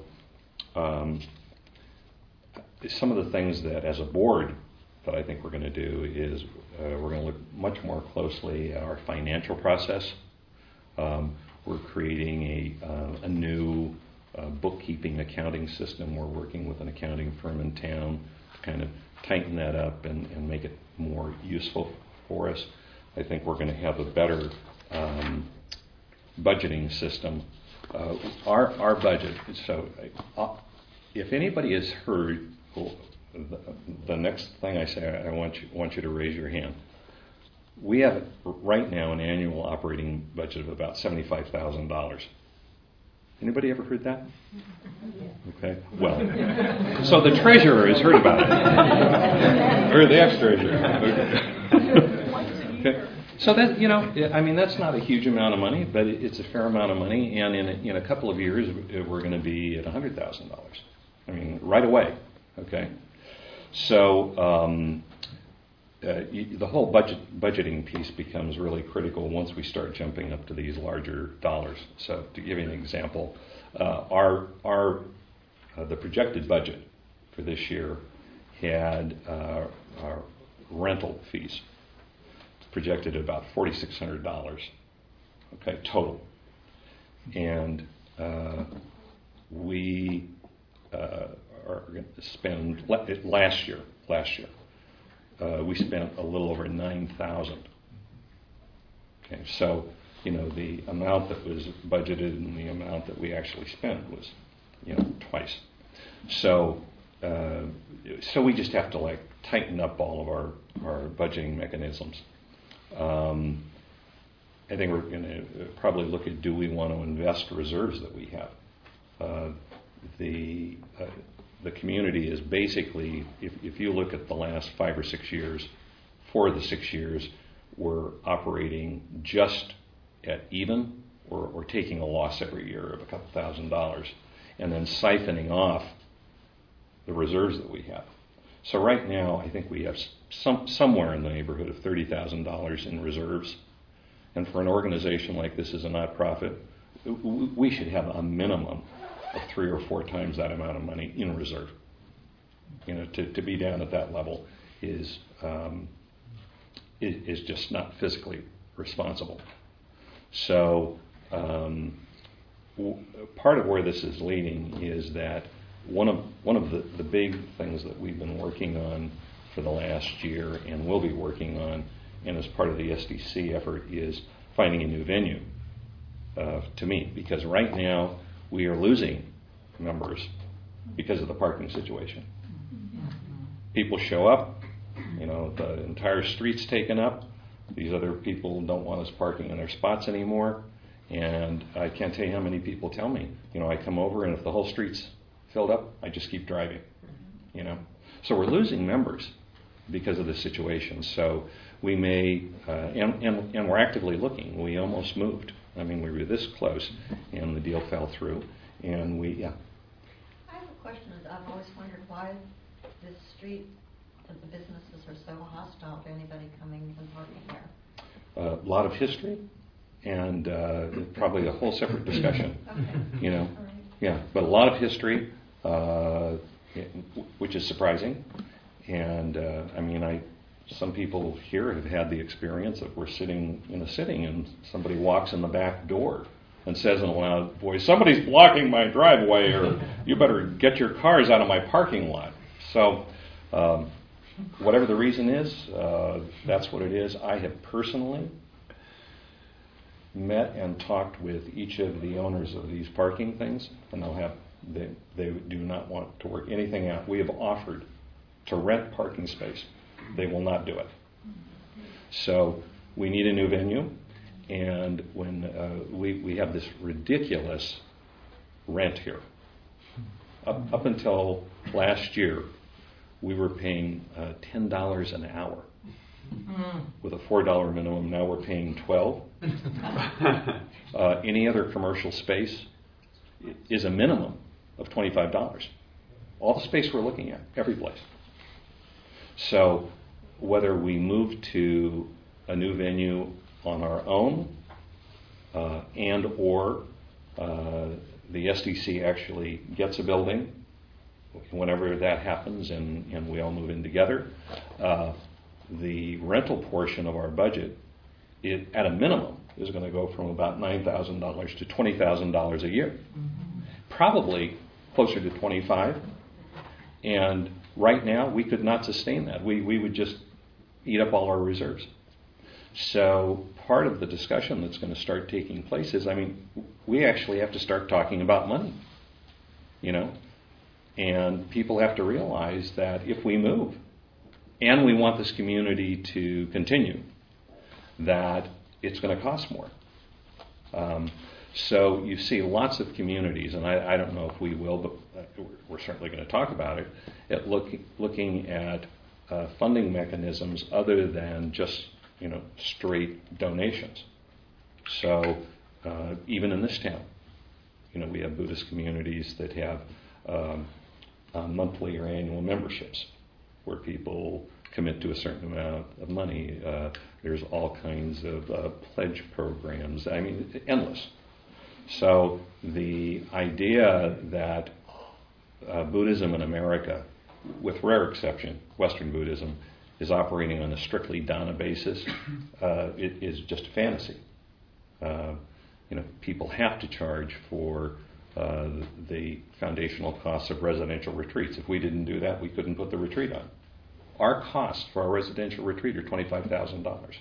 some of the things that, as a board, that I think we're going to do is we're going to look much more closely at our financial process. We're creating a new bookkeeping accounting system. We're working with an accounting firm in town to kind of tighten that up and make it more useful for us. I think we're going to have a better budgeting system. Our budget. So, if anybody has heard the next thing I say, I want you to raise your hand. We have right now an annual operating budget of about $75,000. Anybody ever heard that? Okay. Well, so the treasurer has heard about it, or the ex-treasurer. Okay. So that that's not a huge amount of money, but it's a fair amount of money, and in a couple of years we're going to be at $100,000. Right away. Okay. So the whole budgeting piece becomes really critical once we start jumping up to these larger dollars. So to give you an example, the projected budget for this year had our rental fees projected at about $4,600. Okay, total, and we are going to spend last year. We spent a little over $9,000. Okay, so the amount that was budgeted and the amount that we actually spent was twice. So we just have to tighten up all of our budgeting mechanisms. I think we're going to probably look at, do we want to invest reserves that we have? The community is basically, if you look at the last 5 or 6 years, 4 of the 6 years, we're operating just at even or taking a loss every year of a couple $1,000 and then siphoning off the reserves that we have. So right now, I think we have somewhere in the neighborhood of $30,000 in reserves. And for an organization like this as a not-profit, we should have a minimum of 3 or 4 times that amount of money in reserve. To be down at that level is just not physically responsible. So part of where this is leading is that one of the big things that we've been working on for the last year and will be working on, and as part of the SDC effort, is finding a new venue to meet. Because right now we are losing members because of the parking situation. People show up, the entire street's taken up. These other people don't want us parking in their spots anymore. And I can't tell you how many people tell me, I come over and if the whole street's filled up, I just keep driving, So we're losing members because of the situation. So we may, and we're actively looking. We almost moved I mean, we were this close, and the deal fell through, and yeah. I have a question. I've always wondered why this street, the businesses are so hostile to anybody coming and parking there. A lot of history, and probably a whole separate discussion. Okay. You know, All right. yeah, but a lot of history, which is surprising, and I mean, some people here have had the experience of we're sitting in a sitting and somebody walks in the back door and says in a loud voice, "Somebody's blocking my driveway," or "You better get your cars out of my parking lot." So, whatever the reason is, that's what it is. I have personally met and talked with each of the owners of these parking things, and they do not want to work anything out. We have offered to rent parking space. They will not do it. So we need a new venue, and when we have this ridiculous rent here. Up until last year, we were paying $10 an hour with a $4 minimum. Now we're paying $12. Any other commercial space is a minimum of $25. All the space we're looking at, every place. So whether we move to a new venue on our own and or the SDC actually gets a building, whenever that happens and we all move in together, the rental portion of our budget, at a minimum, is going to go from about $9,000 to $20,000 a year. Mm-hmm. Probably closer to $25,000. And right now, we could not sustain that. We would just eat up all our reserves. So part of the discussion that's going to start taking place is, I mean, we actually have to start talking about money, you know, and people have to realize that if we move and we want this community to continue, that it's going to cost more. So you see lots of communities, and I don't know if we will, but we're certainly going to talk about it, at looking at funding mechanisms other than just, you know, straight donations. So even in this town, you know, we have Buddhist communities that have monthly or annual memberships where people commit to a certain amount of money. There's all kinds of pledge programs. I mean, endless. So the idea that Buddhism in America, with rare exception, Western Buddhism, is operating on a strictly dana basis, it is just a fantasy. You know, people have to charge for the foundational costs of residential retreats. If we didn't do that, we couldn't put the retreat on. Our costs for our residential retreat are $25,000.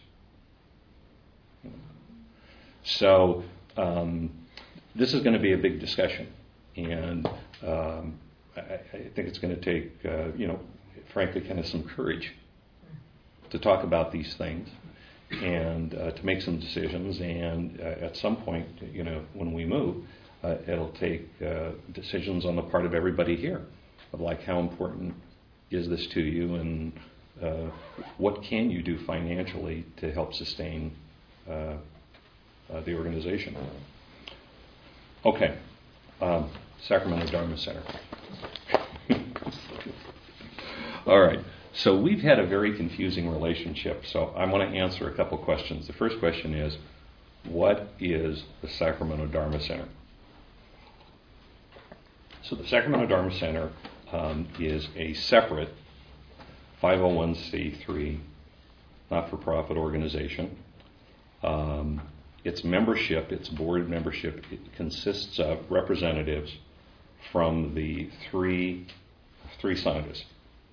So this is going to be a big discussion, and I think it's going to take, you know, frankly, kind of some courage to talk about these things and to make some decisions. And at some point, you know, when we move, it'll take decisions on the part of everybody here of like how important is this to you, and what can you do financially to help sustain the organization. Okay, Sacramento Dharma Center. All right, so we've had a very confusing relationship, so I want to answer a couple questions. The first question is, what is the Sacramento Dharma Center? So the Sacramento Dharma Center is a separate 501c3 not-for-profit organization. Its membership, its board membership, it consists of representatives from the three sanghas.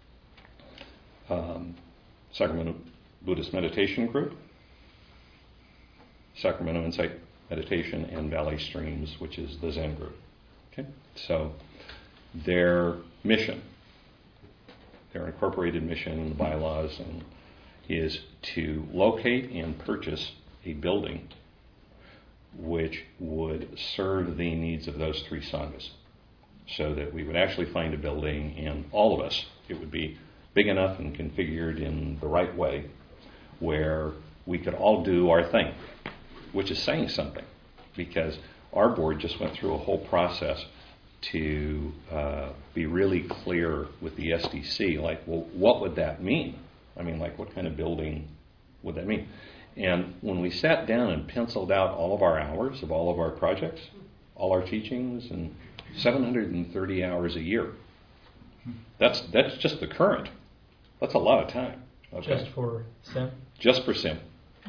Sacramento Buddhist Meditation Group, Sacramento Insight Meditation, and Valley Streams, which is the Zen group. Okay, so their mission, their incorporated mission in the bylaws, is to locate and purchase a building which would serve the needs of those three sanghas, so that we would actually find a building, and all of us, it would be big enough and configured in the right way where we could all do our thing, which is saying something. because our board just went through a whole process to be really clear with the SDC, like, well, what would that mean? I mean, like, what kind of building would that mean? And when we sat down and penciled out all of our hours of all of our projects, all our teachings, and 730 hours a year, that's just the current. That's a lot of time. Okay? Just for sim? Just for sim.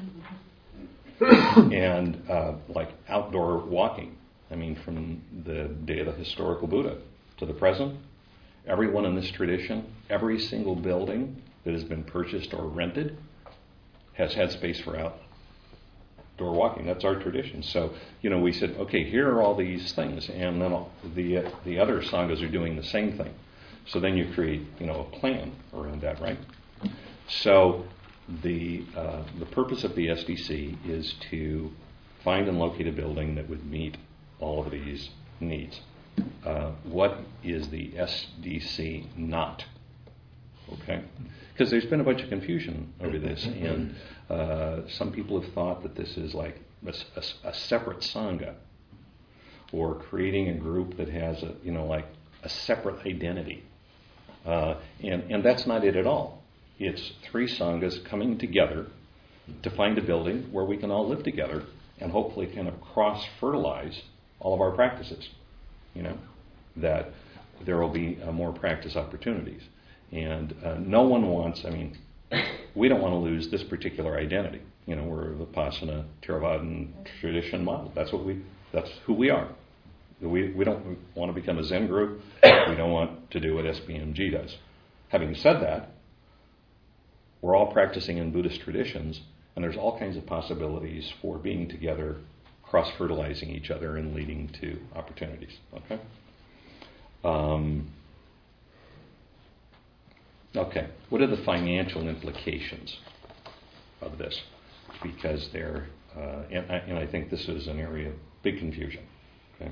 And like outdoor walking. I mean, from the day of the historical Buddha to the present, everyone in this tradition, every single building that has been purchased or rented has had space for outdoor walking. That's our tradition. So, we said, okay, here are all these things, and then the other sanghas are doing the same thing. So then you create, a plan around that, right? So the purpose of the SDC is to find and locate a building that would meet all of these needs. What is the SDC not? Okay? Because there's been a bunch of confusion over this, and some people have thought that this is like a separate sangha, or creating a group that has a separate identity. And that's not it at all. It's three sanghas coming together to find a building where we can all live together and hopefully kind of cross-fertilize all of our practices. That there will be more practice opportunities. And no one wants, we don't want to lose this particular identity. We're the Vipassana Theravadan tradition model. That's who we are. We don't want to become a Zen group. We don't want to do what SBMG does. Having said that, we're all practicing in Buddhist traditions, and there's all kinds of possibilities for being together, cross-fertilizing each other, and leading to opportunities. Okay? Okay. What are the financial implications of this? Because they're, and I think this is an area of big confusion. Okay?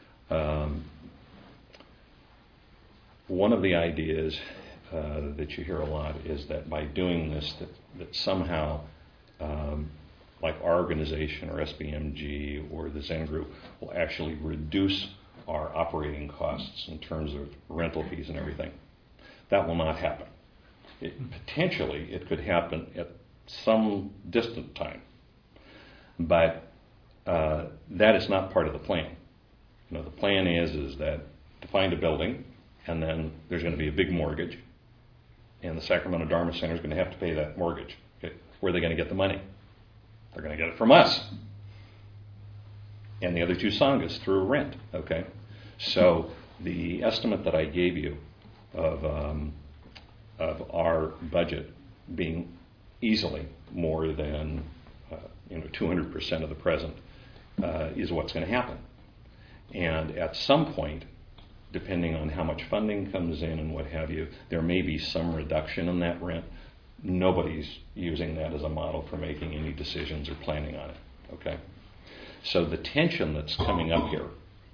One of the ideas that you hear a lot is that by doing this, that somehow, like our organization or SBMG or the Zen group, will actually reduce our operating costs in terms of rental fees and everything. That will not happen. Potentially, it could happen at some distant time, but that is not part of the plan. The plan is that to find a building, and then there's going to be a big mortgage, and the Sacramento Dharma Center is going to have to pay that mortgage. Okay? Where are they going to get the money? They're going to get it from us and the other two sanghas through rent. Okay, so the estimate that I gave you of our budget being easily more than 200% of the present is what's going to happen. And at some point, depending on how much funding comes in and what have you, there may be some reduction in that rent. Nobody's using that as a model for making any decisions or planning on it. Okay? So the tension that's coming up here,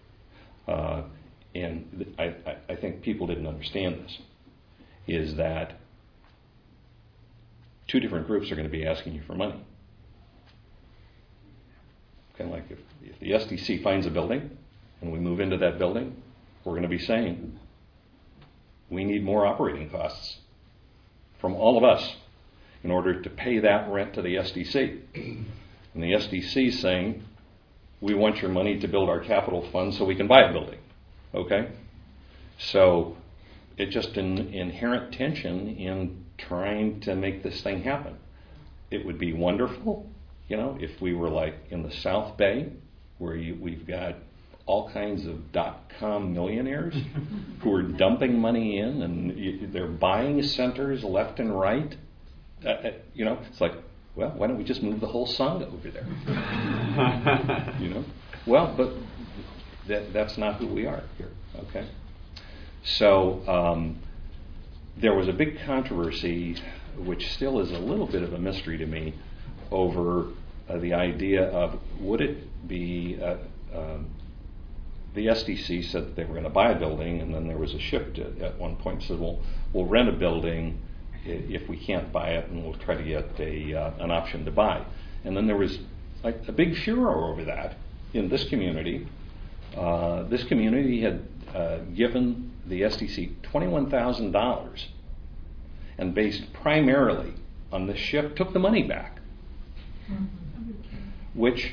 and I think people didn't understand this, is that two different groups are going to be asking you for money. Okay, like if the SDC finds a building and we move into that building, we're going to be saying, we need more operating costs from all of us in order to pay that rent to the SDC. And the SDC is saying, we want your money to build our capital fund so we can buy a building. Okay? So it's just an inherent tension in trying to make this thing happen. It would be wonderful, if we were like in the South Bay, where we've got all kinds of .com millionaires who are dumping money in, and they're buying centers left and right. It's like, well, why don't we just move the whole sangha over there? Well, but that's not who we are here. Okay, so there was a big controversy, which still is a little bit of a mystery to me, over the idea of would it be. The SDC said that they were going to buy a building, and then there was a shift at one point. Said, well, we'll rent a building if we can't buy it, and we'll try to get an option to buy. And then there was like a big furor over that, in this community had given the SDC $21,000 and based primarily on the shift, took the money back, which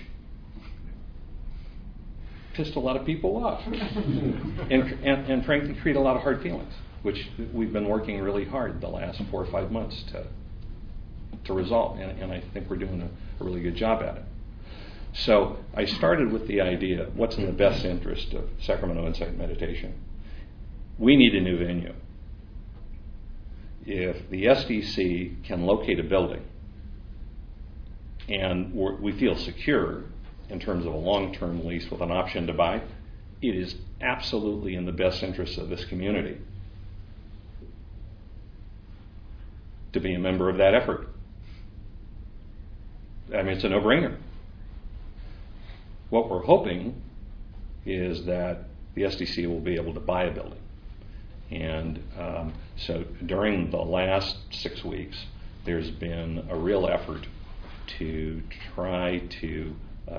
pissed a lot of people off and frankly created a lot of hard feelings, which we've been working really hard the last 4 or 5 months to resolve, and I think we're doing a really good job at it. So I started with the idea, what's in the best interest of Sacramento Insight Meditation? We need a new venue. If the SDC can locate a building and we feel secure in terms of a long-term lease with an option to buy, it is absolutely in the best interest of this community to be a member of that effort. I mean, it's a no-brainer. What we're hoping is that the SDC will be able to buy a building. And so during the last 6 weeks, there's been a real effort to try to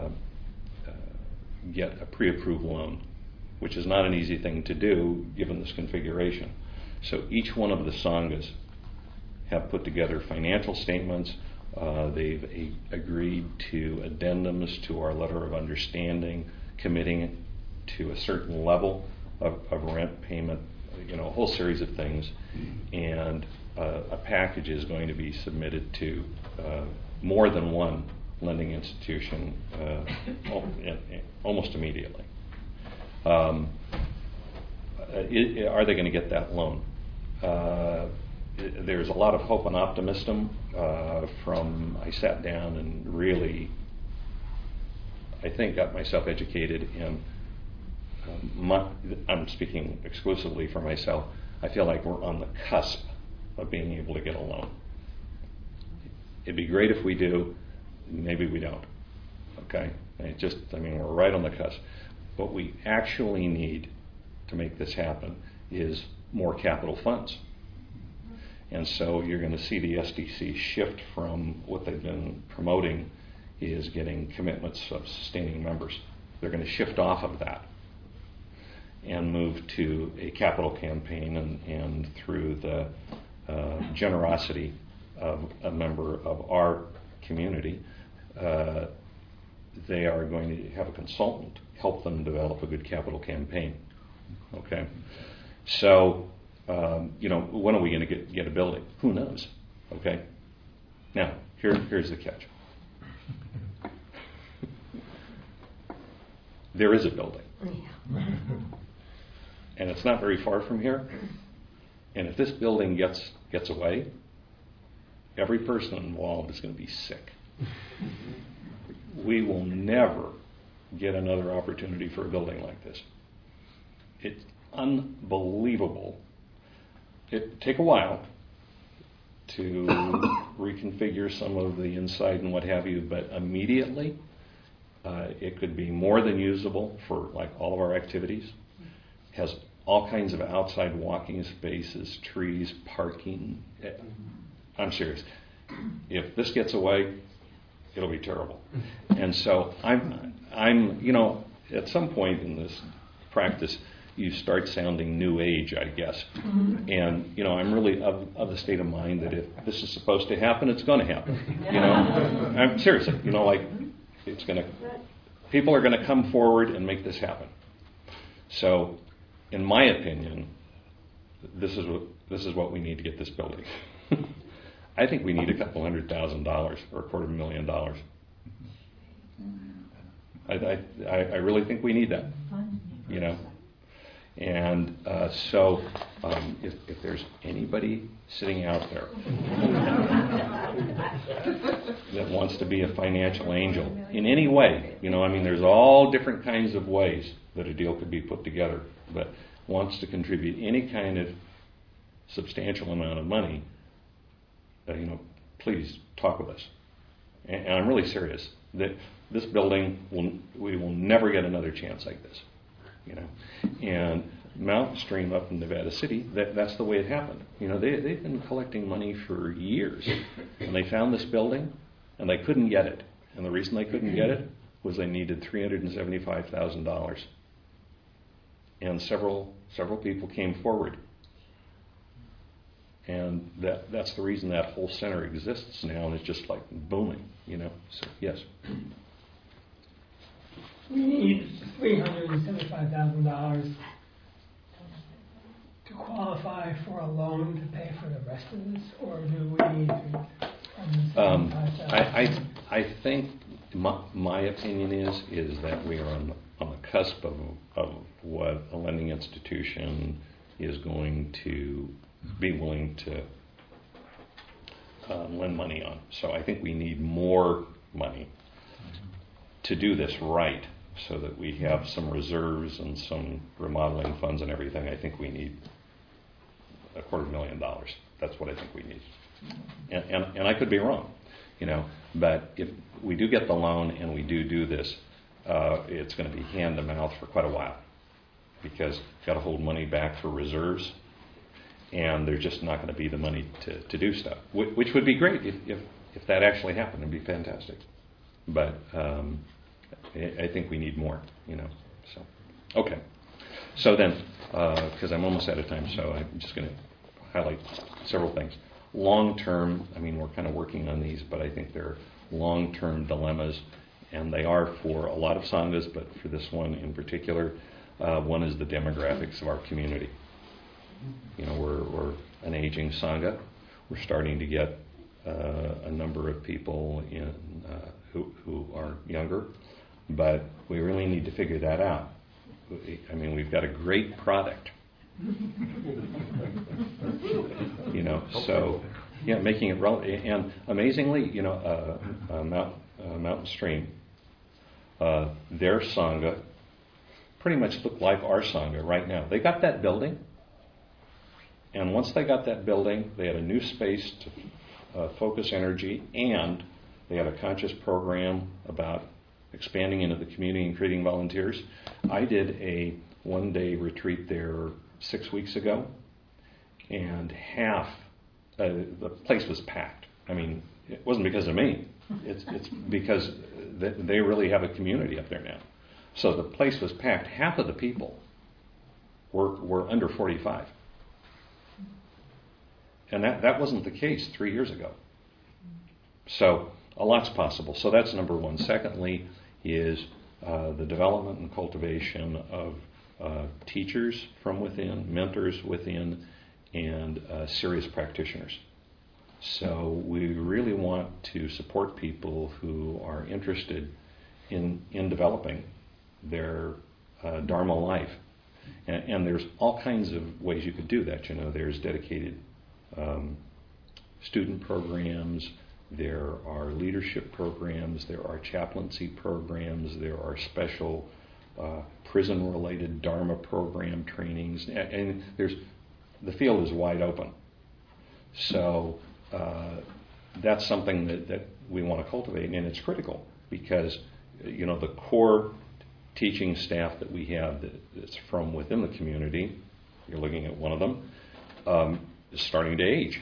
get a pre-approved loan, which is not an easy thing to do given this configuration. So each one of the Sanghas have put together financial statements. They've agreed to addendums to our letter of understanding, committing to a certain level of rent payment, a whole series of things. And a package is going to be submitted to more than one lending institution almost immediately. Are they going to get that loan? There's a lot of hope and optimism I sat down and really, I think, got myself educated in, I'm speaking exclusively for myself, I feel like we're on the cusp of being able to get a loan. It'd be great if we do, maybe we don't, okay? We're right on the cusp. What we actually need to make this happen is more capital funds. And so you're going to see the SDC shift from what they've been promoting is getting commitments of sustaining members. They're going to shift off of that and move to a capital campaign, and through the generosity of a member of our community, they are going to have a consultant help them develop a good capital campaign. Okay? So, when are we going to get a building? Who knows? Okay? Now, here's the catch. There is a building. Yeah. And it's not very far from here. And if this building gets away, every person involved is going to be sick. We will never get another opportunity for a building like this. It's unbelievable. It'd take a while to reconfigure some of the inside and what have you, but immediately it could be more than usable for like all of our activities. Has all kinds of outside walking spaces, trees, parking. I'm serious. If this gets away, it'll be terrible. And so I'm at some point in this practice, you start sounding new age, I guess. Mm-hmm. And, I'm really of the state of mind that if this is supposed to happen, it's going to happen. I'm seriously, it's going to, people are going to come forward and make this happen. So, in my opinion, this is what we need to get this building. I think we need $200,000 or $250,000. I really think we need that. And so if there's anybody sitting out there that wants to be a financial angel in any way, there's all different kinds of ways that a deal could be put together, but wants to contribute any kind of substantial amount of money, please talk with us. And I'm really serious that this building we will never get another chance like this. And Mountain Stream up in Nevada City, that's the way it happened. They've been collecting money for years, and they found this building, and they couldn't get it. And the reason they couldn't get it was they needed $375,000. And several people came forward. And that's the reason that whole center exists now, and it's just like booming, So, yes. We need $375,000 to qualify for a loan to pay for the rest of this, or do we need to? I think my opinion is that we are on the cusp of what a lending institution is going to be willing to lend money on. So I think we need more money to do this right, so that we have some reserves and some remodeling funds and everything. I think we need $250,000. That's what I think we need. And I could be wrong, but if we do get the loan and we do this, it's going to be hand to mouth for quite a while, because you've got to hold money back for reserves, and there's just not going to be the money to do stuff, which would be great if that actually happened. It'd be fantastic. But I think we need more, So, okay. So then, because I'm almost out of time, so I'm just going to highlight several things. Long term, we're kind of working on these, but I think they're long-term dilemmas, and they are for a lot of sanghas, but for this one in particular, one is the demographics of our community. We're an aging sangha. We're starting to get a number of people in who are younger, but we really need to figure that out. We've got a great product. So making it relevant. And amazingly, Mountain Stream, their sangha pretty much look like our sangha right now. They got that building, and once they got that building, they had a new space to focus energy, and they had a conscious program about expanding into the community and creating volunteers. I did a one-day retreat there 6 weeks ago, and the place was packed. It wasn't because of me. It's because they really have a community up there now. So the place was packed. Half of the people were under 45. And that wasn't the case 3 years ago. So a lot's possible. So that's number one. Secondly is the development and cultivation of teachers from within, mentors within, and serious practitioners. So we really want to support people who are interested in developing their Dharma life. And there's all kinds of ways you could do that. There's dedicated student programs, there are leadership programs, there are chaplaincy programs, there are special prison-related Dharma program trainings, and the field is wide open. So that's something that we want to cultivate, and it's critical because the core teaching staff that we have that's from within the community, you're looking at one of them, is starting to age.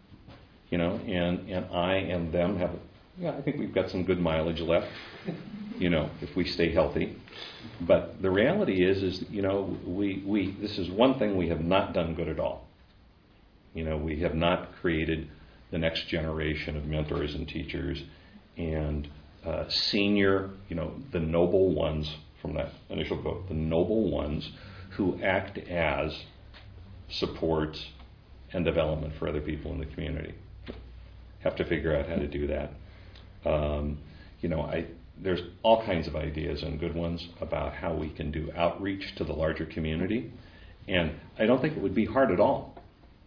And I and them have, I think we've got some good mileage left, if we stay healthy. But the reality is we this is one thing we have not done good at all. We have not created the next generation of mentors and teachers and senior, the noble ones from that initial quote, the noble ones who act as supports and development for other people in the community. Have to figure out how to do that. There's all kinds of ideas and good ones about how we can do outreach to the larger community, and I don't think it would be hard at all.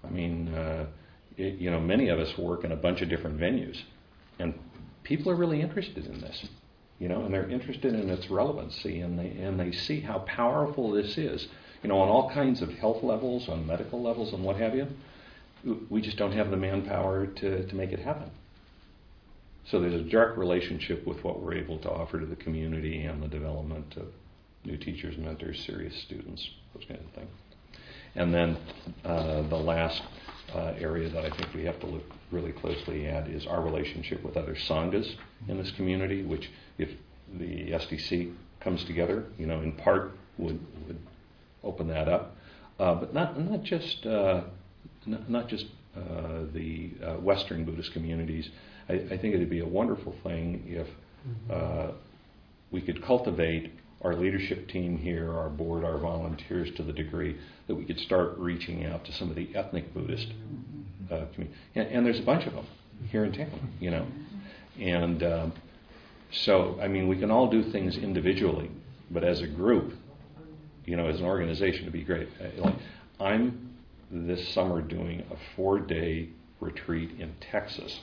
Many of us work in a bunch of different venues, and people are really interested in this, and they're interested in its relevancy, and they see how powerful this is, on all kinds of health levels, on medical levels, and what have you. We just don't have the manpower to make it happen. So there's a direct relationship with what we're able to offer to the community and the development of new teachers, mentors, serious students, those kinds of things. And then the last area that I think we have to look really closely at is our relationship with other sanghas in this community, which if the SDC comes together, in part would open that up, but not just the Western Buddhist communities. I think it'd be a wonderful thing if we could cultivate our leadership team here, our board, our volunteers to the degree that we could start reaching out to some of the ethnic Buddhist communities. And there's a bunch of them here in town, And so, we can all do things individually, but as a group, as an organization, it'd be great. I'm this summer doing a 4-day retreat in Texas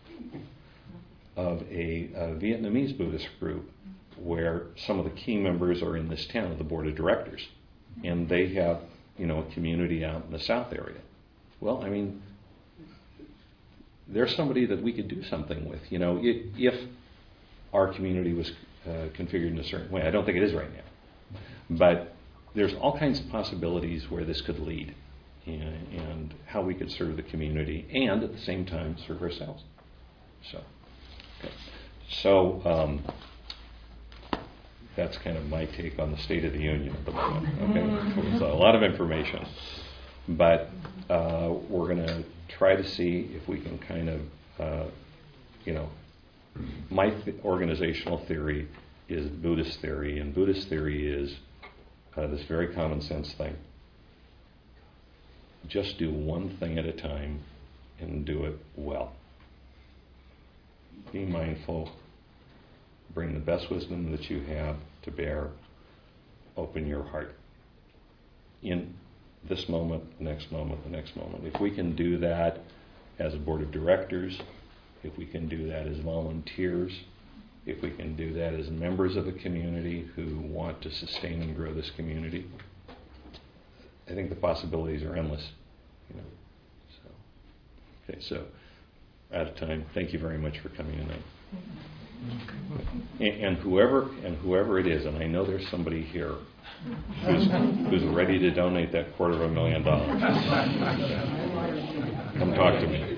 of a Vietnamese Buddhist group where some of the key members are in this town of the board of directors, and they have, a community out in the south area. Well, there's somebody that we could do something with, if our community was configured in a certain way. I don't think it is right now, but there's all kinds of possibilities where this could lead, and how we could serve the community and at the same time serve ourselves. So that's kind of my take on the State of the Union at the moment. Okay, it's a lot of information, but we're going to try to see if we can kind of, my organizational theory is Buddhist theory, and Buddhist theory is this very common sense thing. Just do one thing at a time and do it well. Be mindful. Bring the best wisdom that you have to bear. Open your heart. In this moment, the next moment, the next moment. If we can do that as a board of directors, if we can do that as volunteers, if we can do that as members of a community who want to sustain and grow this community, I think the possibilities are endless. So out of time. Thank you very much for coming tonight. And whoever it is, and I know there's somebody here who's ready to donate that $250,000. Come talk to me.